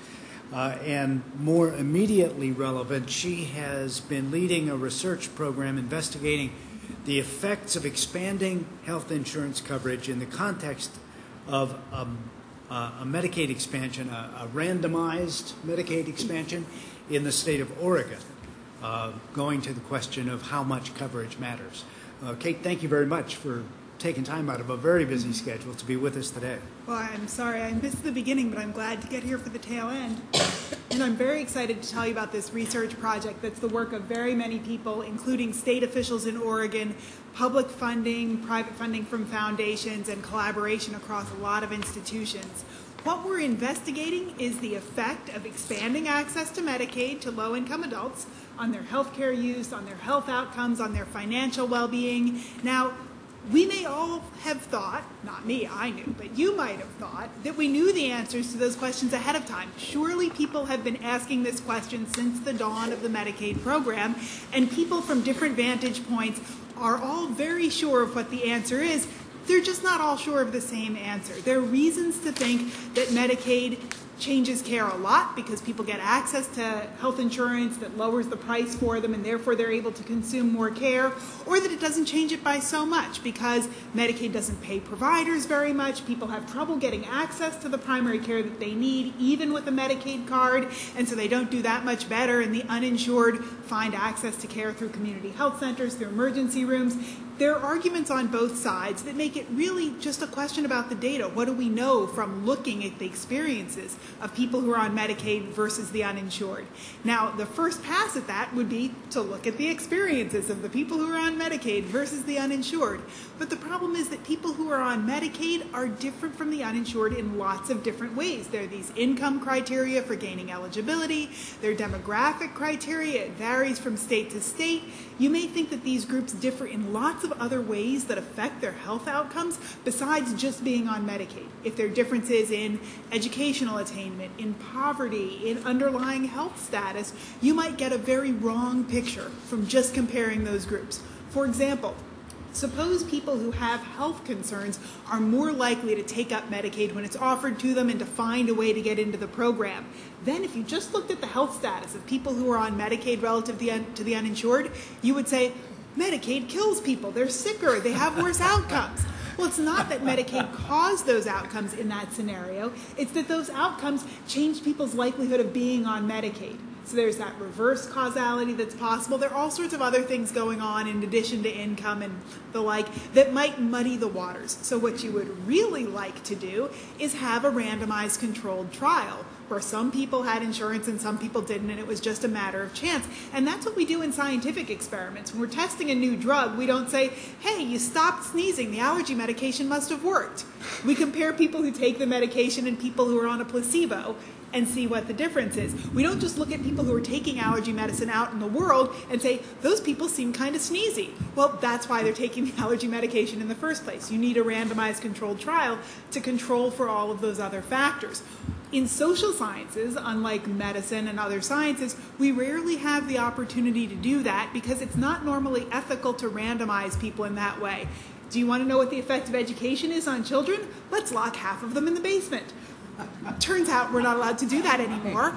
Uh, and more immediately relevant, she has been leading a research program investigating the effects of expanding health insurance coverage in the context of um, uh, a Medicaid expansion, a, a randomized Medicaid expansion in the state of Oregon, uh, going to the question of how much coverage matters. Uh, Kate, thank you very much for taking time out of a very busy schedule to be with us today. Well, I'm sorry I missed the beginning, but I'm glad to get here for the tail end. And I'm very excited to tell you about this research project that's the work of very many people, including state officials in Oregon, public funding, private funding from foundations, and collaboration across a lot of institutions. What we're investigating is the effect of expanding access to Medicaid to low-income adults on their health care use, on their health outcomes, on their financial well-being. Now, we may all have thought, not me, I knew, but you might have thought, that we knew the answers to those questions ahead of time. Surely people have been asking this question since the dawn of the Medicaid program, and people from different vantage points are all very sure of what the answer is. They're just not all sure of the same answer. There are reasons to think that Medicaid changes care a lot because people get access to health insurance that lowers the price for them and therefore they're able to consume more care, or that it doesn't change it by so much because Medicaid doesn't pay providers very much. People have trouble getting access to the primary care that they need even with a Medicaid card, and so they don't do that much better, and the uninsured find access to care through community health centers, through emergency rooms. There are arguments on both sides that make it really just a question about the data. What do we know from looking at the experiences of people who are on Medicaid versus the uninsured? Now, the first pass at that would be to look at the experiences of the people who are on Medicaid versus the uninsured. But the problem is that people who are on Medicaid are different from the uninsured in lots of different ways. There are these income criteria for gaining eligibility. There are demographic criteria. It varies from state to state. You may think that these groups differ in lots of other ways that affect their health outcomes besides just being on Medicaid. If there are differences in educational attainment, in poverty, in underlying health status, you might get a very wrong picture from just comparing those groups. For example, suppose people who have health concerns are more likely to take up Medicaid when it's offered to them and to find a way to get into the program. Then if you just looked at the health status of people who are on Medicaid relative to the, un- to the uninsured, you would say, Medicaid kills people. They're sicker. They have worse outcomes. Well, it's not that Medicaid caused those outcomes in that scenario. It's that those outcomes changed people's likelihood of being on Medicaid. So there's that reverse causality that's possible. There are all sorts of other things going on in addition to income and the like that might muddy the waters. So what you would really like to do is have a randomized controlled trial where some people had insurance and some people didn't, and it was just a matter of chance. And that's what we do in scientific experiments. When we're testing a new drug, we don't say, hey, you stopped sneezing, the allergy medication must have worked. We compare people who take the medication and people who are on a placebo and see what the difference is. We don't just look at people who are taking allergy medicine out in the world and say, those people seem kind of sneezy. Well, that's why they're taking the allergy medication in the first place. You need a randomized controlled trial to control for all of those other factors. In social sciences, unlike medicine and other sciences, we rarely have the opportunity to do that because it's not normally ethical to randomize people in that way. Do you want to know what the effect of education is on children? Let's lock half of them in the basement. Turns out we're not allowed to do that anymore.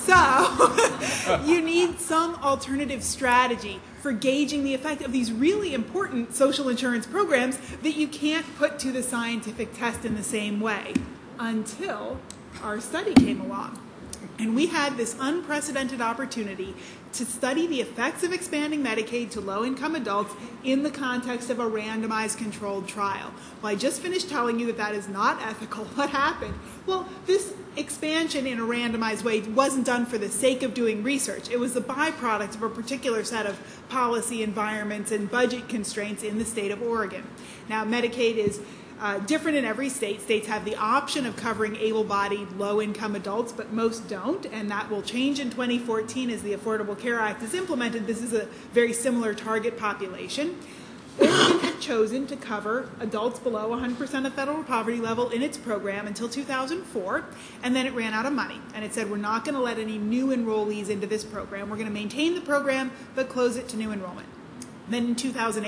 So you need some alternative strategy for gauging the effect of these really important social insurance programs that you can't put to the scientific test in the same way until our study came along. And we had this unprecedented opportunity to study the effects of expanding Medicaid to low-income adults in the context of a randomized controlled trial. Well, I just finished telling you that that is not ethical. What happened? Well, this expansion in a randomized way wasn't done for the sake of doing research. It was the byproduct of a particular set of policy environments and budget constraints in the state of Oregon. Now, Medicaid is Uh, different in every state. States have the option of covering able-bodied, low-income adults, but most don't, and that will change in twenty fourteen as the Affordable Care Act is implemented. This is a very similar target population. Oregon had chosen to cover adults below one hundred percent of federal poverty level in its program until two thousand four, and then it ran out of money. And it said, we're not going to let any new enrollees into this program. We're going to maintain the program, but close it to new enrollment. Then in two thousand eight,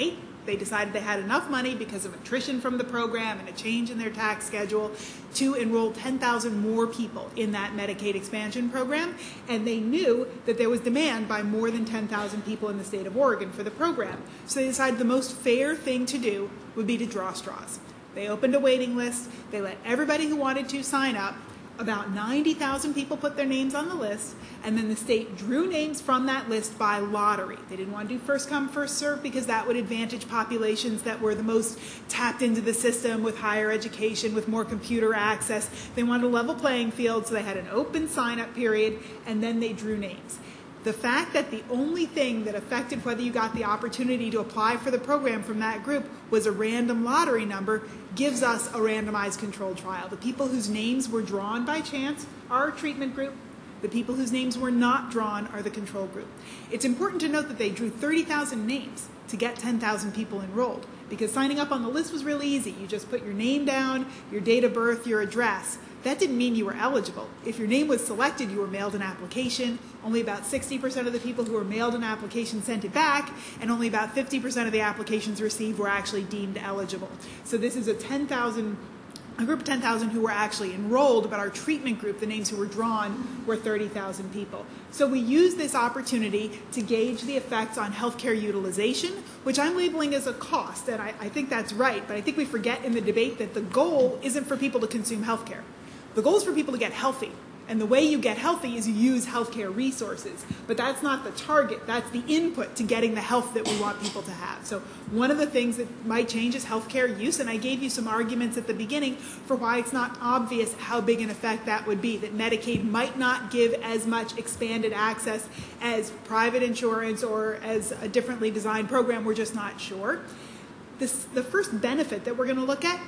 They decided they had enough money because of attrition from the program and a change in their tax schedule to enroll ten thousand more people in that Medicaid expansion program, and they knew that there was demand by more than ten thousand people in the state of Oregon for the program. So they decided the most fair thing to do would be to draw straws. They opened a waiting list. They let everybody who wanted to sign up. About ninety thousand people put their names on the list, and then the state drew names from that list by lottery. They didn't want to do first come, first serve because that would advantage populations that were the most tapped into the system with higher education, with more computer access. They wanted a level playing field, so they had an open sign-up period, and then they drew names. The fact that the only thing that affected whether you got the opportunity to apply for the program from that group was a random lottery number gives us a randomized controlled trial. The people whose names were drawn by chance are our treatment group. The people whose names were not drawn are the control group. It's important to note that they drew thirty thousand names to get ten thousand people enrolled, because signing up on the list was really easy. You just put your name down, your date of birth, your address. That didn't mean you were eligible. If your name was selected, you were mailed an application. Only about sixty percent of the people who were mailed an application sent it back, and only about fifty percent of the applications received were actually deemed eligible. So this is a ten thousand, a group of ten thousand who were actually enrolled, but our treatment group, the names who were drawn, were thirty thousand people. So we used this opportunity to gauge the effects on healthcare utilization, which I'm labeling as a cost, and I, I think that's right, but I think we forget in the debate that the goal isn't for people to consume healthcare. The goal is for people to get healthy. And the way you get healthy is you use healthcare resources. But that's not the target. That's the input to getting the health that we want people to have. So one of the things that might change is healthcare use. And I gave you some arguments at the beginning for why it's not obvious how big an effect that would be. That Medicaid might not give as much expanded access as private insurance or as a differently designed program. We're just not sure. This, the first benefit that we're going to look at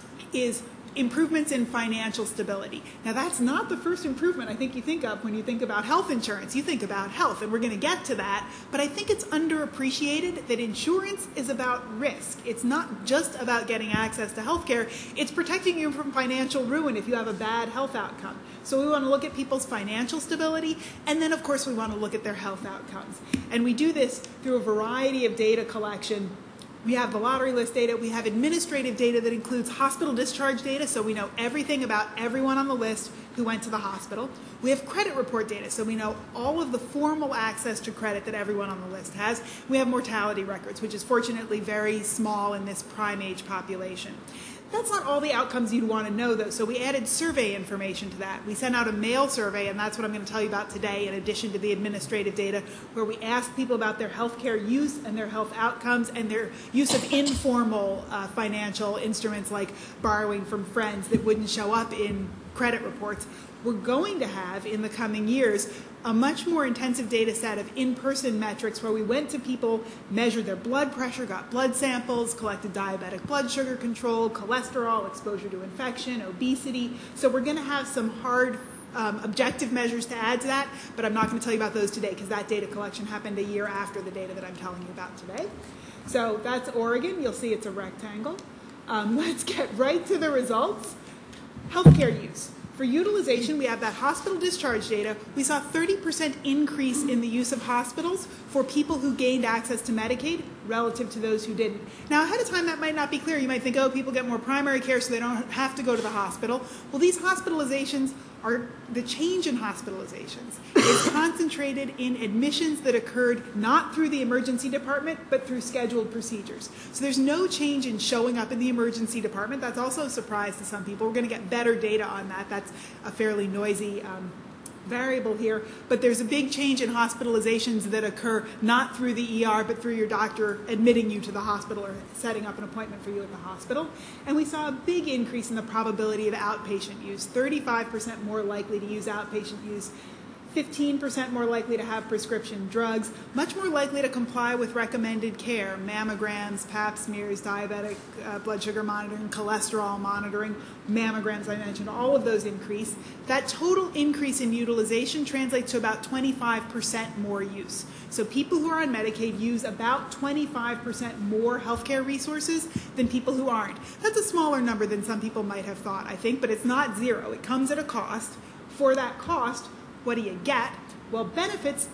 is improvements in financial stability. Now, that's not the first improvement I think you think of when you think about health insurance. You think about health, and we're going to get to that, but I think it's underappreciated that insurance is about risk. It's not just about getting access to health care. It's protecting you from financial ruin if you have a bad health outcome. So we want to look at people's financial stability, and then, of course, we want to look at their health outcomes. And we do this through a variety of data collection. We have the lottery list data. We have administrative data that includes hospital discharge data, so we know everything about everyone on the list who went to the hospital. We have credit report data, so we know all of the formal access to credit that everyone on the list has. We have mortality records, which is fortunately very small in this prime age population. That's not all the outcomes you'd want to know, though, so we added survey information to that. We sent out a mail survey, and that's what I'm going to tell you about today, in addition to the administrative data, where we asked people about their healthcare use and their health outcomes and their use of informal uh, financial instruments like borrowing from friends that wouldn't show up in credit reports. We're going to have, in the coming years, a much more intensive data set of in-person metrics where we went to people, measured their blood pressure, got blood samples, collected diabetic blood sugar control, cholesterol, exposure to infection, obesity. So we're going to have some hard um, objective measures to add to that, but I'm not going to tell you about those today because that data collection happened a year after the data that I'm telling you about today. So that's Oregon. You'll see it's a rectangle. Um, let's get right to the results. Healthcare use. For utilization, we have that hospital discharge data. We saw a thirty percent increase in the use of hospitals for people who gained access to Medicaid relative to those who didn't. Now, ahead of time, that might not be clear. You might think, oh, people get more primary care so they don't have to go to the hospital. Well, these hospitalizations are, the change in hospitalizations is concentrated in admissions that occurred not through the emergency department, but through scheduled procedures. So there's no change in showing up in the emergency department. That's also a surprise to some people. We're going to get better data on that. That's a fairly noisy um, variable here, but there's a big change in hospitalizations that occur not through the E R, but through your doctor admitting you to the hospital or setting up an appointment for you at the hospital. And we saw a big increase in the probability of outpatient use, thirty-five percent more likely to use outpatient use, fifteen percent more likely to have prescription drugs, much more likely to comply with recommended care, mammograms, pap smears, diabetic uh, blood sugar monitoring, cholesterol monitoring, mammograms I mentioned, all of those increase. That total increase in utilization translates to about twenty-five percent more use. So people who are on Medicaid use about twenty-five percent more healthcare resources than people who aren't. That's a smaller number than some people might have thought, I think, but it's not zero. It comes at a cost. For that cost, what do you get? Well, benefits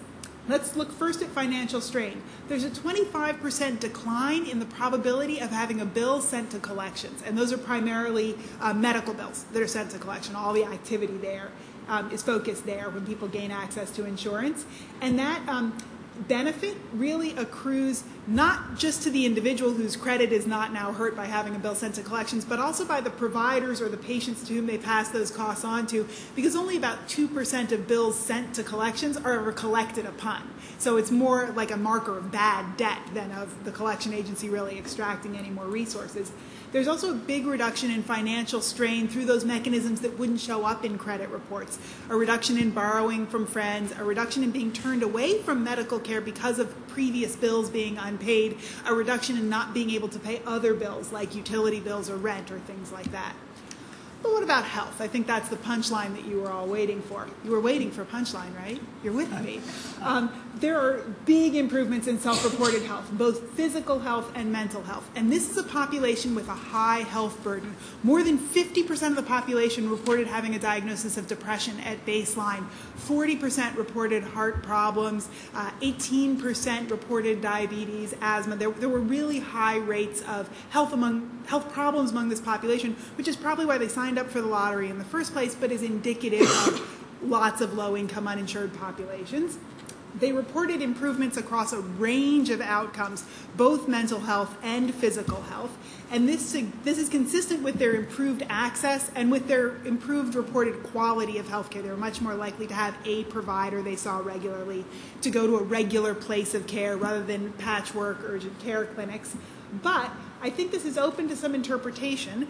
Let's look first at financial strain. There's a twenty-five percent decline in the probability of having a bill sent to collections, and those are primarily uh, medical bills that are sent to collection. All the activity there um, is focused there when people gain access to insurance, and that um, benefit really accrues not just to the individual whose credit is not now hurt by having a bill sent to collections, but also by the providers or the patients to whom they pass those costs on to, because only about two percent of bills sent to collections are ever collected upon. So it's more like a marker of bad debt than of the collection agency really extracting any more resources. There's also a big reduction in financial strain through those mechanisms that wouldn't show up in credit reports. A reduction in borrowing from friends, a reduction in being turned away from medical care because of previous bills being unpaid, a reduction in not being able to pay other bills like utility bills or rent or things like that. But what about health? I think that's the punchline that you were all waiting for. You were waiting for a punchline, right? You're with me. Um, there are big improvements in self-reported health, both physical health and mental health. And this is a population with a high health burden. More than fifty percent of the population reported having a diagnosis of depression at baseline. forty percent reported heart problems. Uh, eighteen percent reported diabetes, asthma. There, there were really high rates of health among health problems among this population, which is probably why they signed up for the lottery in the first place, but is indicative of lots of low-income uninsured populations. They reported improvements across a range of outcomes, both mental health and physical health, and this, this is consistent with their improved access and with their improved reported quality of healthcare. They were much more likely to have a provider they saw regularly, to go to a regular place of care rather than patchwork urgent care clinics. But I think this is open to some interpretation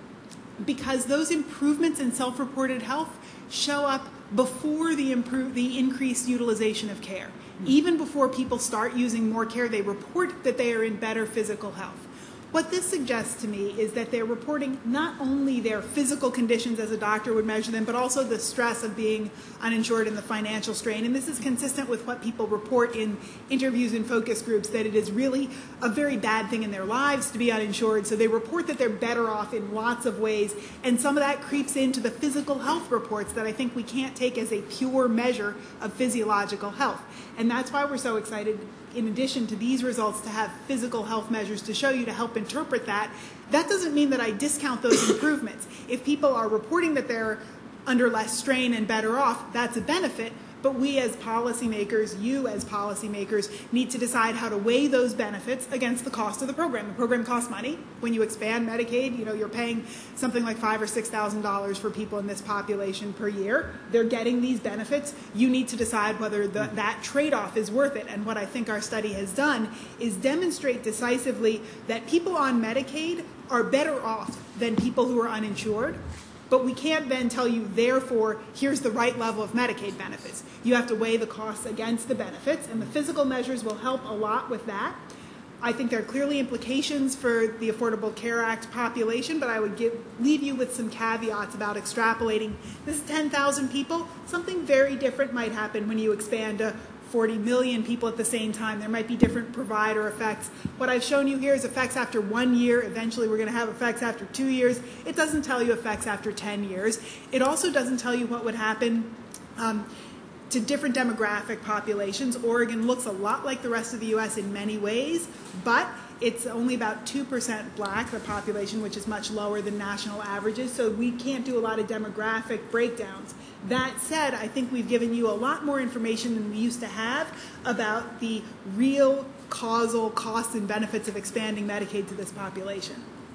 because those improvements in self-reported health show up before the improve, the increased utilization of care. Even before people start using more care, they report that they are in better physical health. What this suggests to me is that they're reporting not only their physical conditions as a doctor would measure them, but also the stress of being uninsured and the financial strain. And this is consistent with what people report in interviews and focus groups, that it is really a very bad thing in their lives to be uninsured. So they report that they're better off in lots of ways. And some of that creeps into the physical health reports that I think we can't take as a pure measure of physiological health. And that's why we're so excited, in addition to these results, to have physical health measures to show you to help interpret that. That doesn't mean that I discount those improvements. If people are reporting that they're under less strain and better off, that's a benefit. But we as policymakers, you as policymakers, need to decide how to weigh those benefits against the cost of the program. The program costs money. When you expand Medicaid, you know, you're paying something like five or six thousand dollars for people in this population per year. They're getting these benefits. You need to decide whether the, that trade-off is worth it. And what I think our study has done is demonstrate decisively that people on Medicaid are better off than people who are uninsured. But we can't then tell you, therefore, here's the right level of Medicaid benefits. You have to weigh the costs against the benefits, and the physical measures will help a lot with that. I think there are clearly implications for the Affordable Care Act population, but I would give, leave you with some caveats about extrapolating. This is ten thousand people. Something very different might happen when you expand to forty million people at the same time. There might be different provider effects. What I've shown you here is effects after one year. Eventually we're going to have effects after two years. It doesn't tell you effects after ten years. It also doesn't tell you what would happen um, to different demographic populations. Oregon looks a lot like the rest of the U S in many ways, but it's only about two percent black, the population, which is much lower than national averages, so we can't do a lot of demographic breakdowns. That said, I think we've given you a lot more information than we used to have about the real causal costs and benefits of expanding Medicaid to this population.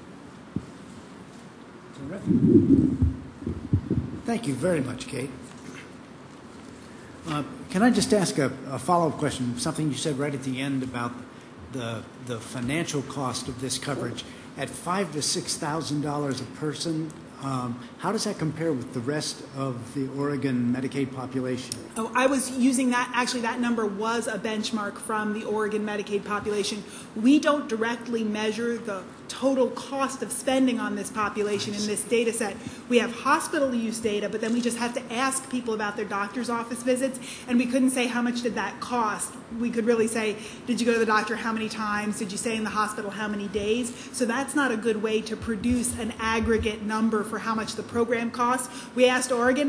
Thank you very much, Kate. Uh, can I just ask a, a follow-up question, something you said right at the end about the, the financial cost of this coverage? At five to six thousand dollars a person, Um, how does that compare with the rest of the Oregon Medicaid population? Oh, I was using that. Actually, that number was a benchmark from the Oregon Medicaid population. We don't directly measure the total cost of spending on this population in this data set. We have hospital use data, but then we just have to ask people about their doctor's office visits, and we couldn't say how much did that cost. We could really say, did you go to the doctor how many times? Did you stay in the hospital how many days? So that's not a good way to produce an aggregate number for how much the program costs. We asked Oregon,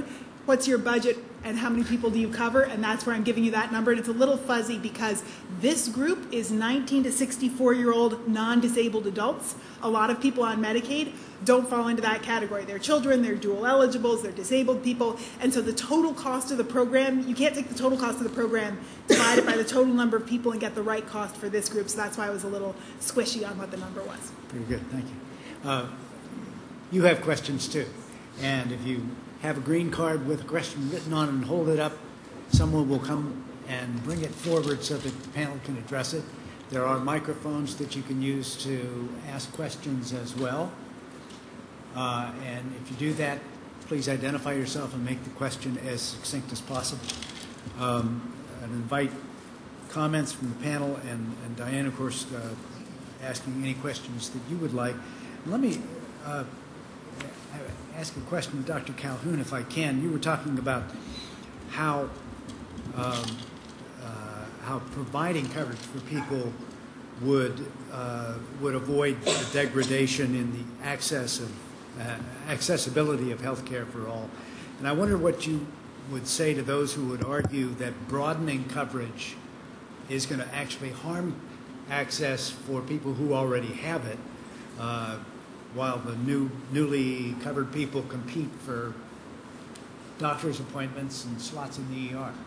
what's your budget and how many people do you cover, and that's where I'm giving you that number. And it's a little fuzzy because this group is nineteen to sixty-four-year-old non-disabled adults. A lot of people on Medicaid don't fall into that category. They're children, they're dual eligibles, they're disabled people, and so the total cost of the program, you can't take the total cost of the program, divide it by the total number of people and get the right cost for this group, so that's why I was a little squishy on what the number was. Very good, thank you. Uh, you have questions too, and if you have a green card with a question written on it and hold it up, someone will come and bring it forward so that the panel can address it. There are microphones that you can use to ask questions as well. Uh, and if you do that, please identify yourself and make the question as succinct as possible. Um, and invite comments from the panel, and, and Diane, of course, uh, asking any questions that you would like. Let me uh, ask a question of Doctor Calhoun, if I can. You were talking about how um, uh, how providing coverage for people would uh, would avoid the degradation in the access of uh, accessibility of health care for all. And I wonder what you would say to those who would argue that broadening coverage is going to actually harm access for people who already have it, uh, while the new newly covered people compete for doctor's appointments and slots in the E R.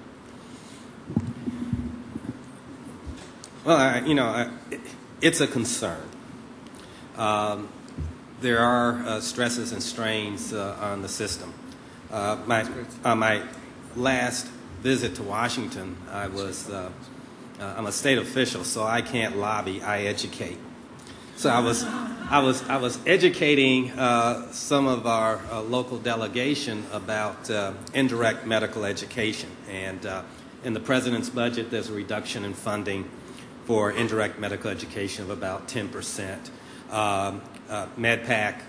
Well, I, you know, I, it's a concern. Um, there are uh, stresses and strains uh, on the system. Uh, my, on my last visit to Washington, I was, uh, uh, I'm a state official, so I can't lobby, I educate. So I was, I was, I was educating uh, some of our uh, local delegation about uh, indirect medical education. And uh, in the president's budget, there's a reduction in funding for indirect medical education of about ten percent. Um, uh, MedPAC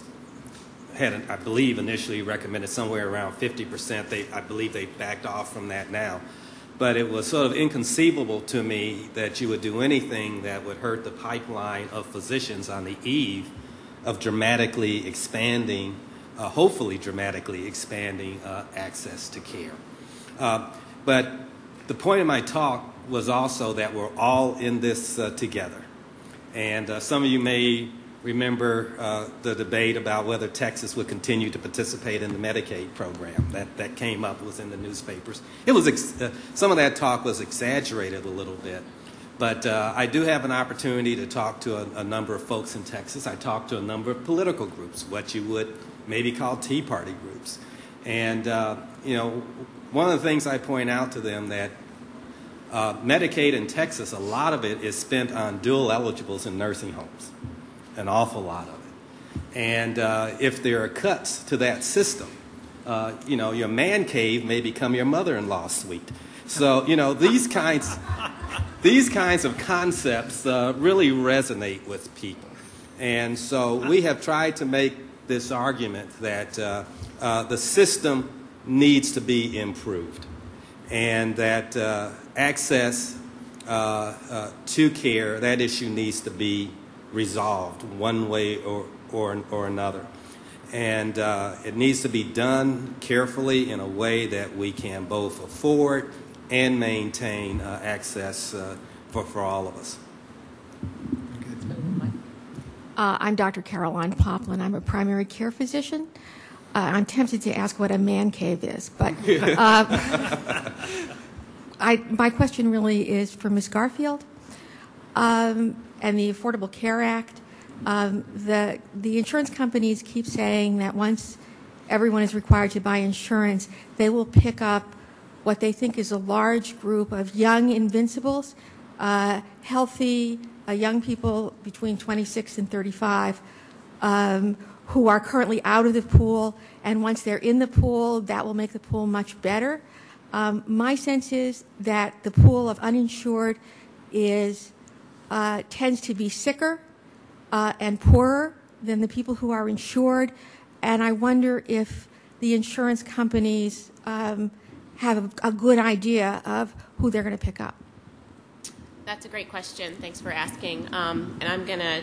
had, I believe, initially recommended somewhere around fifty percent. They, I believe they backed off from that now. But it was sort of inconceivable to me that you would do anything that would hurt the pipeline of physicians on the eve of dramatically expanding, uh, hopefully dramatically expanding uh, access to care. Uh, but the point of my talk was also that we're all in this uh, together. And uh, some of you may remember uh, the debate about whether Texas would continue to participate in the Medicaid program. That, that came up, was in the newspapers. It was ex- uh, some of that talk was exaggerated a little bit. But uh, I do have an opportunity to talk to a, a number of folks in Texas. I talked to a number of political groups, what you would maybe call Tea Party groups. And, uh, you know, one of the things I point out to them that uh, Medicaid in Texas, a lot of it is spent on dual eligibles in nursing homes. An awful lot of it. And uh, if there are cuts to that system, uh, you know, your man cave may become your mother-in-law suite. So, you know, these kinds, these kinds of concepts uh, really resonate with people. And so we have tried to make this argument that uh, uh, the system needs to be improved, and that uh, access uh, uh, to care, that issue needs to be resolved one way or, or, or another. And uh, it needs to be done carefully in a way that we can both afford and maintain uh, access uh, for, for all of us. Uh, I'm Doctor Caroline Poplin. I'm a primary care physician. Uh, I'm tempted to ask what a man cave is, but uh, I, my question really is for Miz Garfield. Um, and the Affordable Care Act, um, the, the insurance companies keep saying that once everyone is required to buy insurance, they will pick up what they think is a large group of young invincibles, uh, healthy uh, young people between twenty-six and thirty-five, um, who are currently out of the pool, and once they're in the pool, that will make the pool much better. Um, my sense is that the pool of uninsured is Uh, tends to be sicker uh, and poorer than the people who are insured, and I wonder if the insurance companies um, have a, a good idea of who they're going to pick up. That's a great question. Thanks for asking. Um, and I'm going to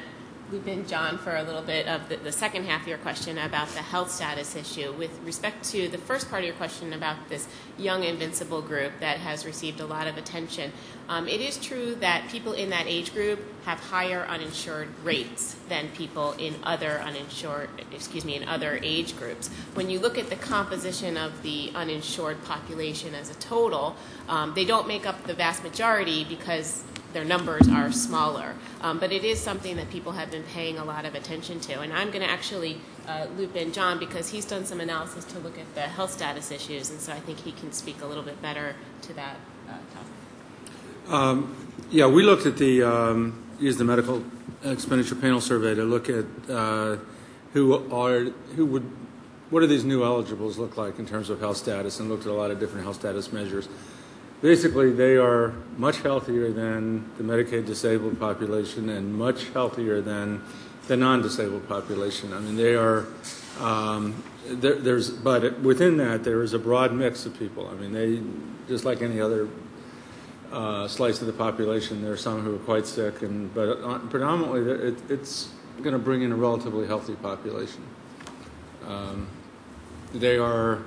loop in John for a little bit of the, the second half of your question about the health status issue. With respect to the first part of your question about this young invincible group that has received a lot of attention, um, it is true that people in that age group have higher uninsured rates than people in other uninsured, excuse me, in other age groups. When you look at the composition of the uninsured population as a total, um, they don't make up the vast majority because their numbers are smaller. Um, but it is something that people have been paying a lot of attention to. And I'm going to actually uh, loop in John because he's done some analysis to look at the health status issues, and so I think he can speak a little bit better to that uh, topic. Um, yeah, we looked at the, um, used the medical expenditure panel survey to look at uh, who are, who would, what do these new eligibles look like in terms of health status, and looked at a lot of different health status measures. Basically, they are much healthier than the Medicaid disabled population and much healthier than the non-disabled population. I mean, they are, um, there, there's, but within that, there is a broad mix of people. I mean, they, just like any other uh, slice of the population, there are some who are quite sick, and but predominantly, it, it's going to bring in a relatively healthy population. Um, they are,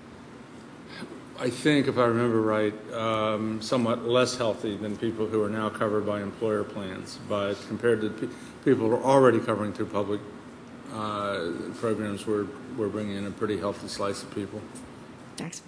I think, if I remember right, um, somewhat less healthy than people who are now covered by employer plans. But compared to pe people who are already covering through public uh, programs, we're, we're bringing in a pretty healthy slice of people. Thanks.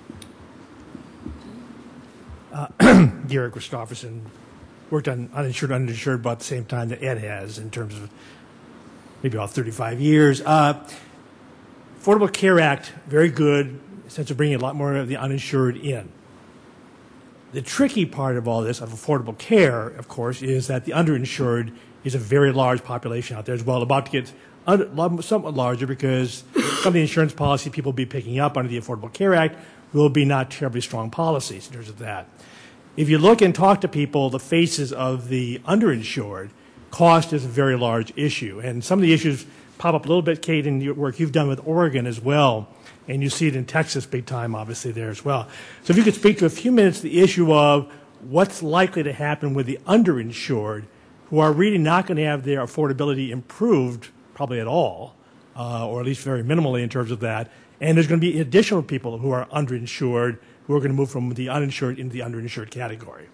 Uh, Garrett Christopherson worked on uninsured, uninsured about the same time that Ed has in terms of maybe about thirty-five years. Uh, Affordable Care Act, very good. Sense of bringing a lot more of the uninsured in. The tricky part of all this, of affordable care, of course, is that the underinsured is a very large population out there as well, about to get un somewhat larger because some of the insurance policy people will be picking up under the Affordable Care Act will be not terribly strong policies in terms of that. If you look and talk to people, the faces of the underinsured, cost is a very large issue. And some of the issues pop up a little bit, Kate, in your work you've done with Oregon as well. And you see it in Texas big time, obviously, there as well. So if you could speak to a few minutes the issue of what's likely to happen with the underinsured who are really not going to have their affordability improved probably at all, uh, or at least very minimally in terms of that. And there's going to be additional people who are underinsured who are going to move from the uninsured into the underinsured category.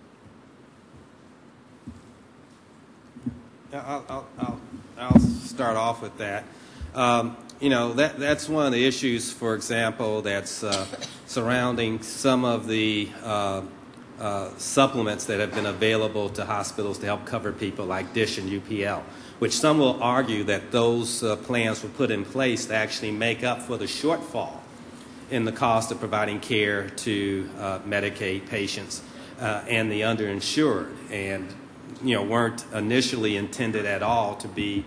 I'll, I'll, I'll, I'll start off with that. Um, You know, that, that's one of the issues, for example, that's uh, surrounding some of the uh, uh, supplements that have been available to hospitals to help cover people like DISH and U P L, which some will argue that those uh, plans were put in place to actually make up for the shortfall in the cost of providing care to uh, Medicaid patients uh, and the underinsured, and, you know, weren't initially intended at all to be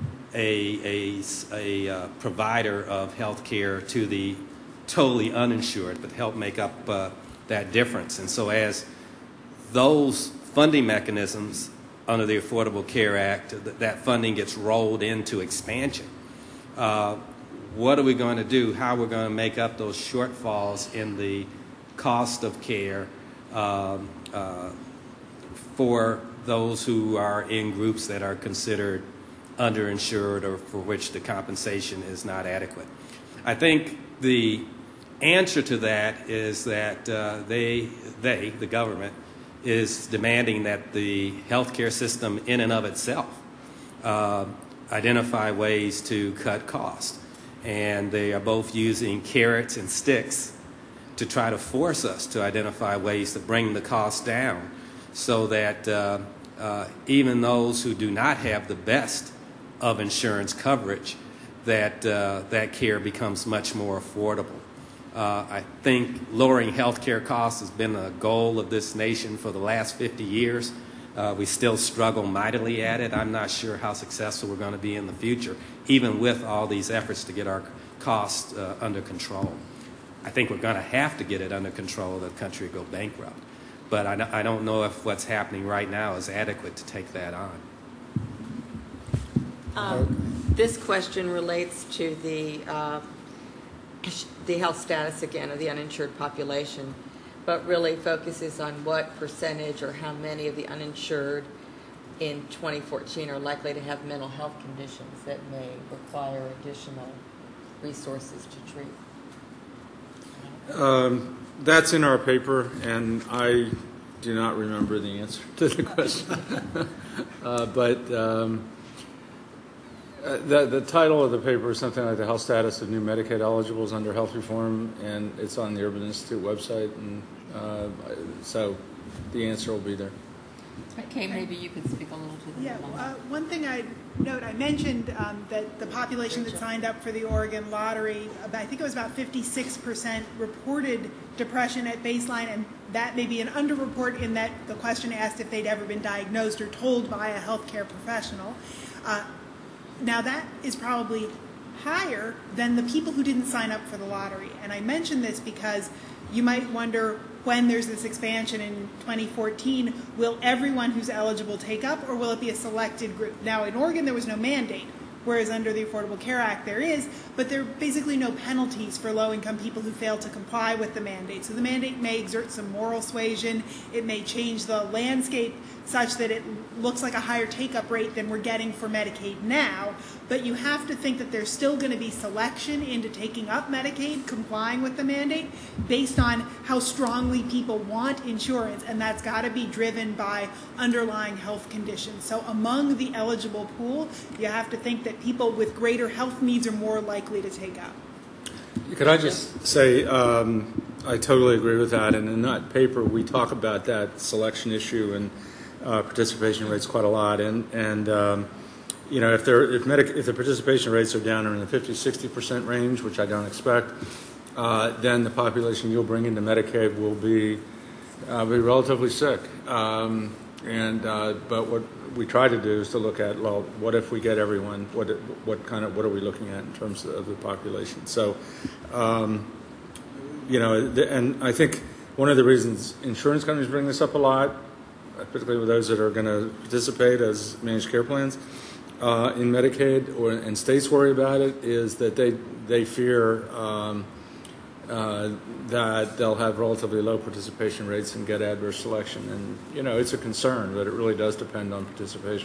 a, a, a uh, provider of health care to the totally uninsured, but help make up uh, that difference. And so as those funding mechanisms under the Affordable Care Act, th that funding gets rolled into expansion, uh, what are we going to do? How we're going to make up those shortfalls in the cost of care um, uh, for those who are in groups that are considered underinsured or for which the compensation is not adequate. I think the answer to that is that uh, they, they, the government, is demanding that the healthcare system in and of itself uh, identify ways to cut costs. And they are both using carrots and sticks to try to force us to identify ways to bring the cost down so that uh, uh, even those who do not have the best of insurance coverage, that uh, that care becomes much more affordable. Uh, I think lowering health care costs has been a goal of this nation for the last fifty years. Uh, we still struggle mightily at it. I'm not sure how successful we're going to be in the future, even with all these efforts to get our costs uh, under control. I think we're going to have to get it under control or the country will go bankrupt. But I, I don't know if what's happening right now is adequate to take that on. Um, this question relates to the uh, the health status again of the uninsured population, but really focuses on what percentage or how many of the uninsured in twenty fourteen are likely to have mental health conditions that may require additional resources to treat? Um, that's in our paper, and I do not remember the answer to the question. uh, but um, uh, the, the title of the paper is something like the health status of new Medicaid eligibles under health reform, and it's on the Urban Institute website, and uh, so the answer will be there. Okay, maybe you could speak a little to the Yeah, uh, one thing I'd note, I mentioned um, that the population that signed up for the Oregon lottery, about, I think it was about fifty-six percent reported depression at baseline, and that may be an underreport in that the question asked if they'd ever been diagnosed or told by a healthcare professional. Uh, now that is probably higher than the people who didn't sign up for the lottery. And I mention this because you might wonder, when there's this expansion in twenty fourteen, will everyone who's eligible take up, or will it be a selected group? Now, in Oregon, there was no mandate, whereas under the Affordable Care Act there is, but there are basically no penalties for low-income people who fail to comply with the mandate. So the mandate may exert some moral suasion. It may change the landscape such that it looks like a higher take-up rate than we're getting for Medicaid now, but you have to think that there's still going to be selection into taking up Medicaid, complying with the mandate, based on how strongly people want insurance, and that's got to be driven by underlying health conditions. So among the eligible pool, you have to think that people with greater health needs are more likely to take up. Could I just say, um, I totally agree with that, and in that paper we talk about that selection issue and uh, participation rates quite a lot, and and um, you know, if there if medic if the participation rates are down in the fifty, sixty percent range, which I don't expect, uh, then the population you'll bring into Medicaid will be uh, be relatively sick. Um, and uh, but what we try to do is to look at, well, what if we get everyone? What what kind of what are we looking at in terms of the population? So, um, you know, and I think one of the reasons insurance companies bring this up a lot, particularly with those that are going to participate as managed care plans uh, in Medicaid, or and states worry about it, is that they they fear um, uh, that they'll have relatively low participation rates and get adverse selection. And you know, it's a concern, but it really does depend on participation.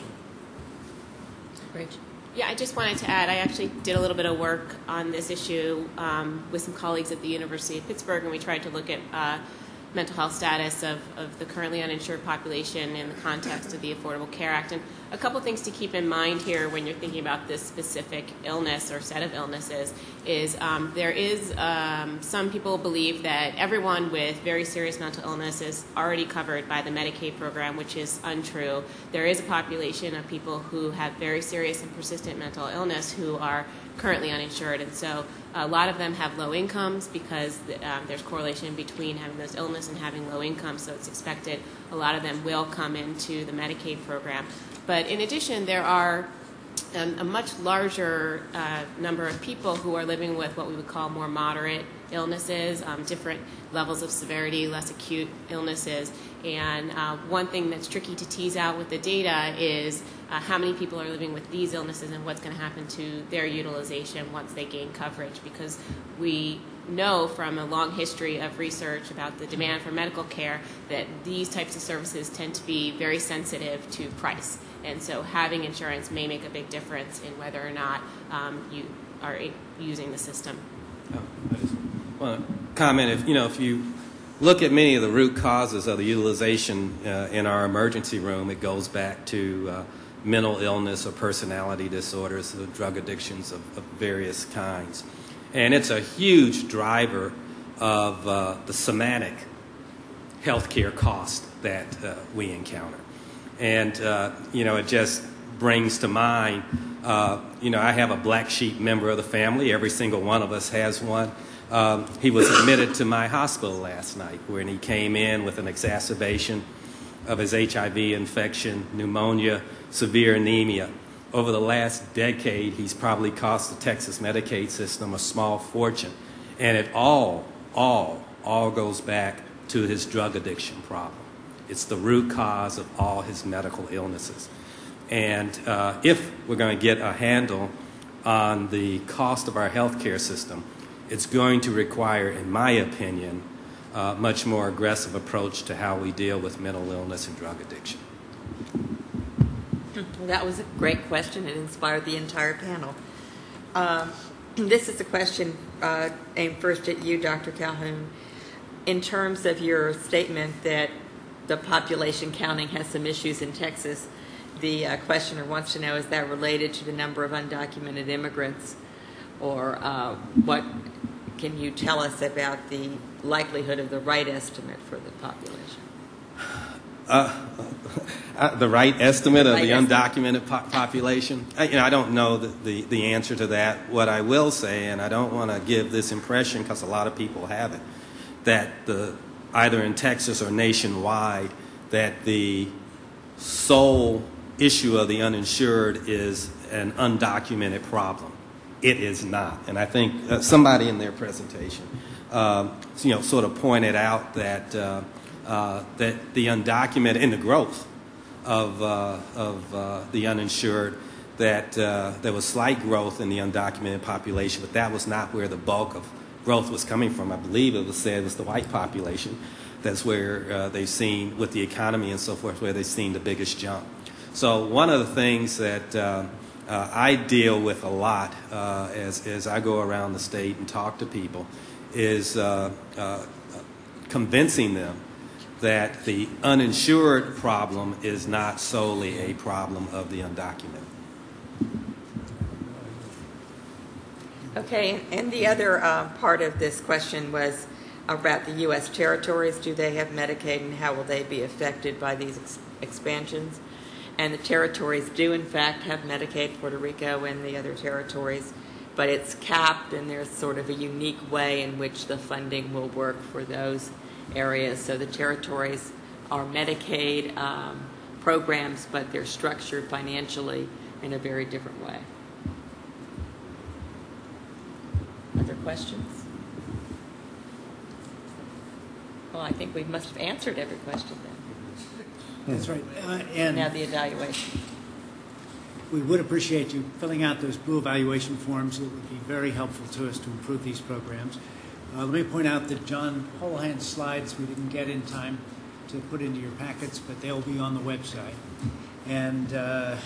Great. Yeah, I just wanted to add, I actually did a little bit of work on this issue um, with some colleagues at the University of Pittsburgh, and we tried to look at uh, mental health status of, of the currently uninsured population in the context of the Affordable Care Act. And a couple things to keep in mind here when you're thinking about this specific illness or set of illnesses is um, there is um, some people believe that everyone with very serious mental illness is already covered by the Medicaid program, which is untrue. There is a population of people who have very serious and persistent mental illness who are currently uninsured, and so a lot of them have low incomes because um, there's correlation between having those illness and having low income, so it's expected a lot of them will come into the Medicaid program. But in addition, there are um, a much larger uh, number of people who are living with what we would call more moderate illnesses, um, different levels of severity, less acute illnesses. And uh, one thing that's tricky to tease out with the data is uh, how many people are living with these illnesses and what's going to happen to their utilization once they gain coverage, because we know from a long history of research about the demand for medical care that these types of services tend to be very sensitive to price. And so having insurance may make a big difference in whether or not um, you are using the system. Oh, I just want to comment, if you know, if you look at many of the root causes of the utilization uh, in our emergency room, it goes back to uh, mental illness or personality disorders, or drug addictions of, of various kinds. And it's a huge driver of uh, the somatic healthcare cost that uh, we encounter. And, uh, you know, it just brings to mind, uh, you know, I have a black sheep member of the family. Every single one of us has one. Um, he was admitted to my hospital last night when he came in with an exacerbation of his H I V infection, pneumonia, severe anemia. Over the last decade, he's probably cost the Texas Medicaid system a small fortune. And it all, all, all goes back to his drug addiction problem. It's the root cause of all his medical illnesses. And uh, if we're going to get a handle on the cost of our healthcare system, it's going to require, in my opinion, a much more aggressive approach to how we deal with mental illness and drug addiction. Well, that was a great question. It inspired the entire panel. Um, this is a question uh, aimed first at you, Doctor Calhoun. In terms of your statement that the population counting has some issues in Texas, the uh, questioner wants to know, is that related to the number of undocumented immigrants? Or uh, what can you tell us about the likelihood of the right estimate for the population? Uh, uh, the right estimate The of right the estimate. undocumented po- population? I, you know, I don't know the, the, the answer to that. What I will say, and I don't want to give this impression because a lot of people have it, that the either in Texas or nationwide, that the sole issue of the uninsured is an undocumented problem. It is not. And I think uh, somebody in their presentation, uh, you know, sort of pointed out that uh, uh, that the undocumented and the growth of uh, of uh, the uninsured, that uh, there was slight growth in the undocumented population, but that was not where the bulk of growth was coming from. I believe it was said it was the white population. That's where uh, they've seen, with the economy and so forth, where they've seen the biggest jump. So one of the things that uh, uh, I deal with a lot uh, as, as I go around the state and talk to people is uh, uh, convincing them that the uninsured problem is not solely a problem of the undocumented. Okay, and the other uh, part of this question was about the U S territories. Do they have Medicaid, and how will they be affected by these ex- expansions? And the territories do, in fact, have Medicaid, Puerto Rico and the other territories, but it's capped, and there's sort of a unique way in which the funding will work for those areas. So the territories are Medicaid um, programs, but they're structured financially in a very different way. Other questions? Well, I think we must have answered every question then. That's right. Uh, and Now the evaluation. we would appreciate you filling out those blue evaluation forms. It would be very helpful to us to improve these programs. Uh, let me point out that John Holohan's slides we didn't get in time to put into your packets, but they'll be on the website. And uh,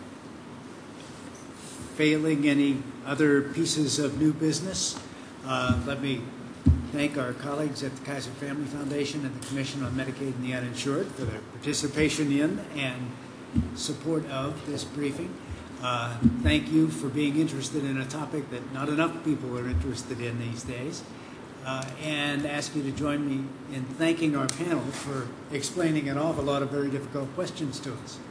failing any other pieces of new business, uh, let me thank our colleagues at the Kaiser Family Foundation and the Commission on Medicaid and the Uninsured for their participation in and support of this briefing. Uh, thank you for being interested in a topic that not enough people are interested in these days. Uh, and ask you to join me in thanking our panel for explaining an awful lot of very difficult questions to us.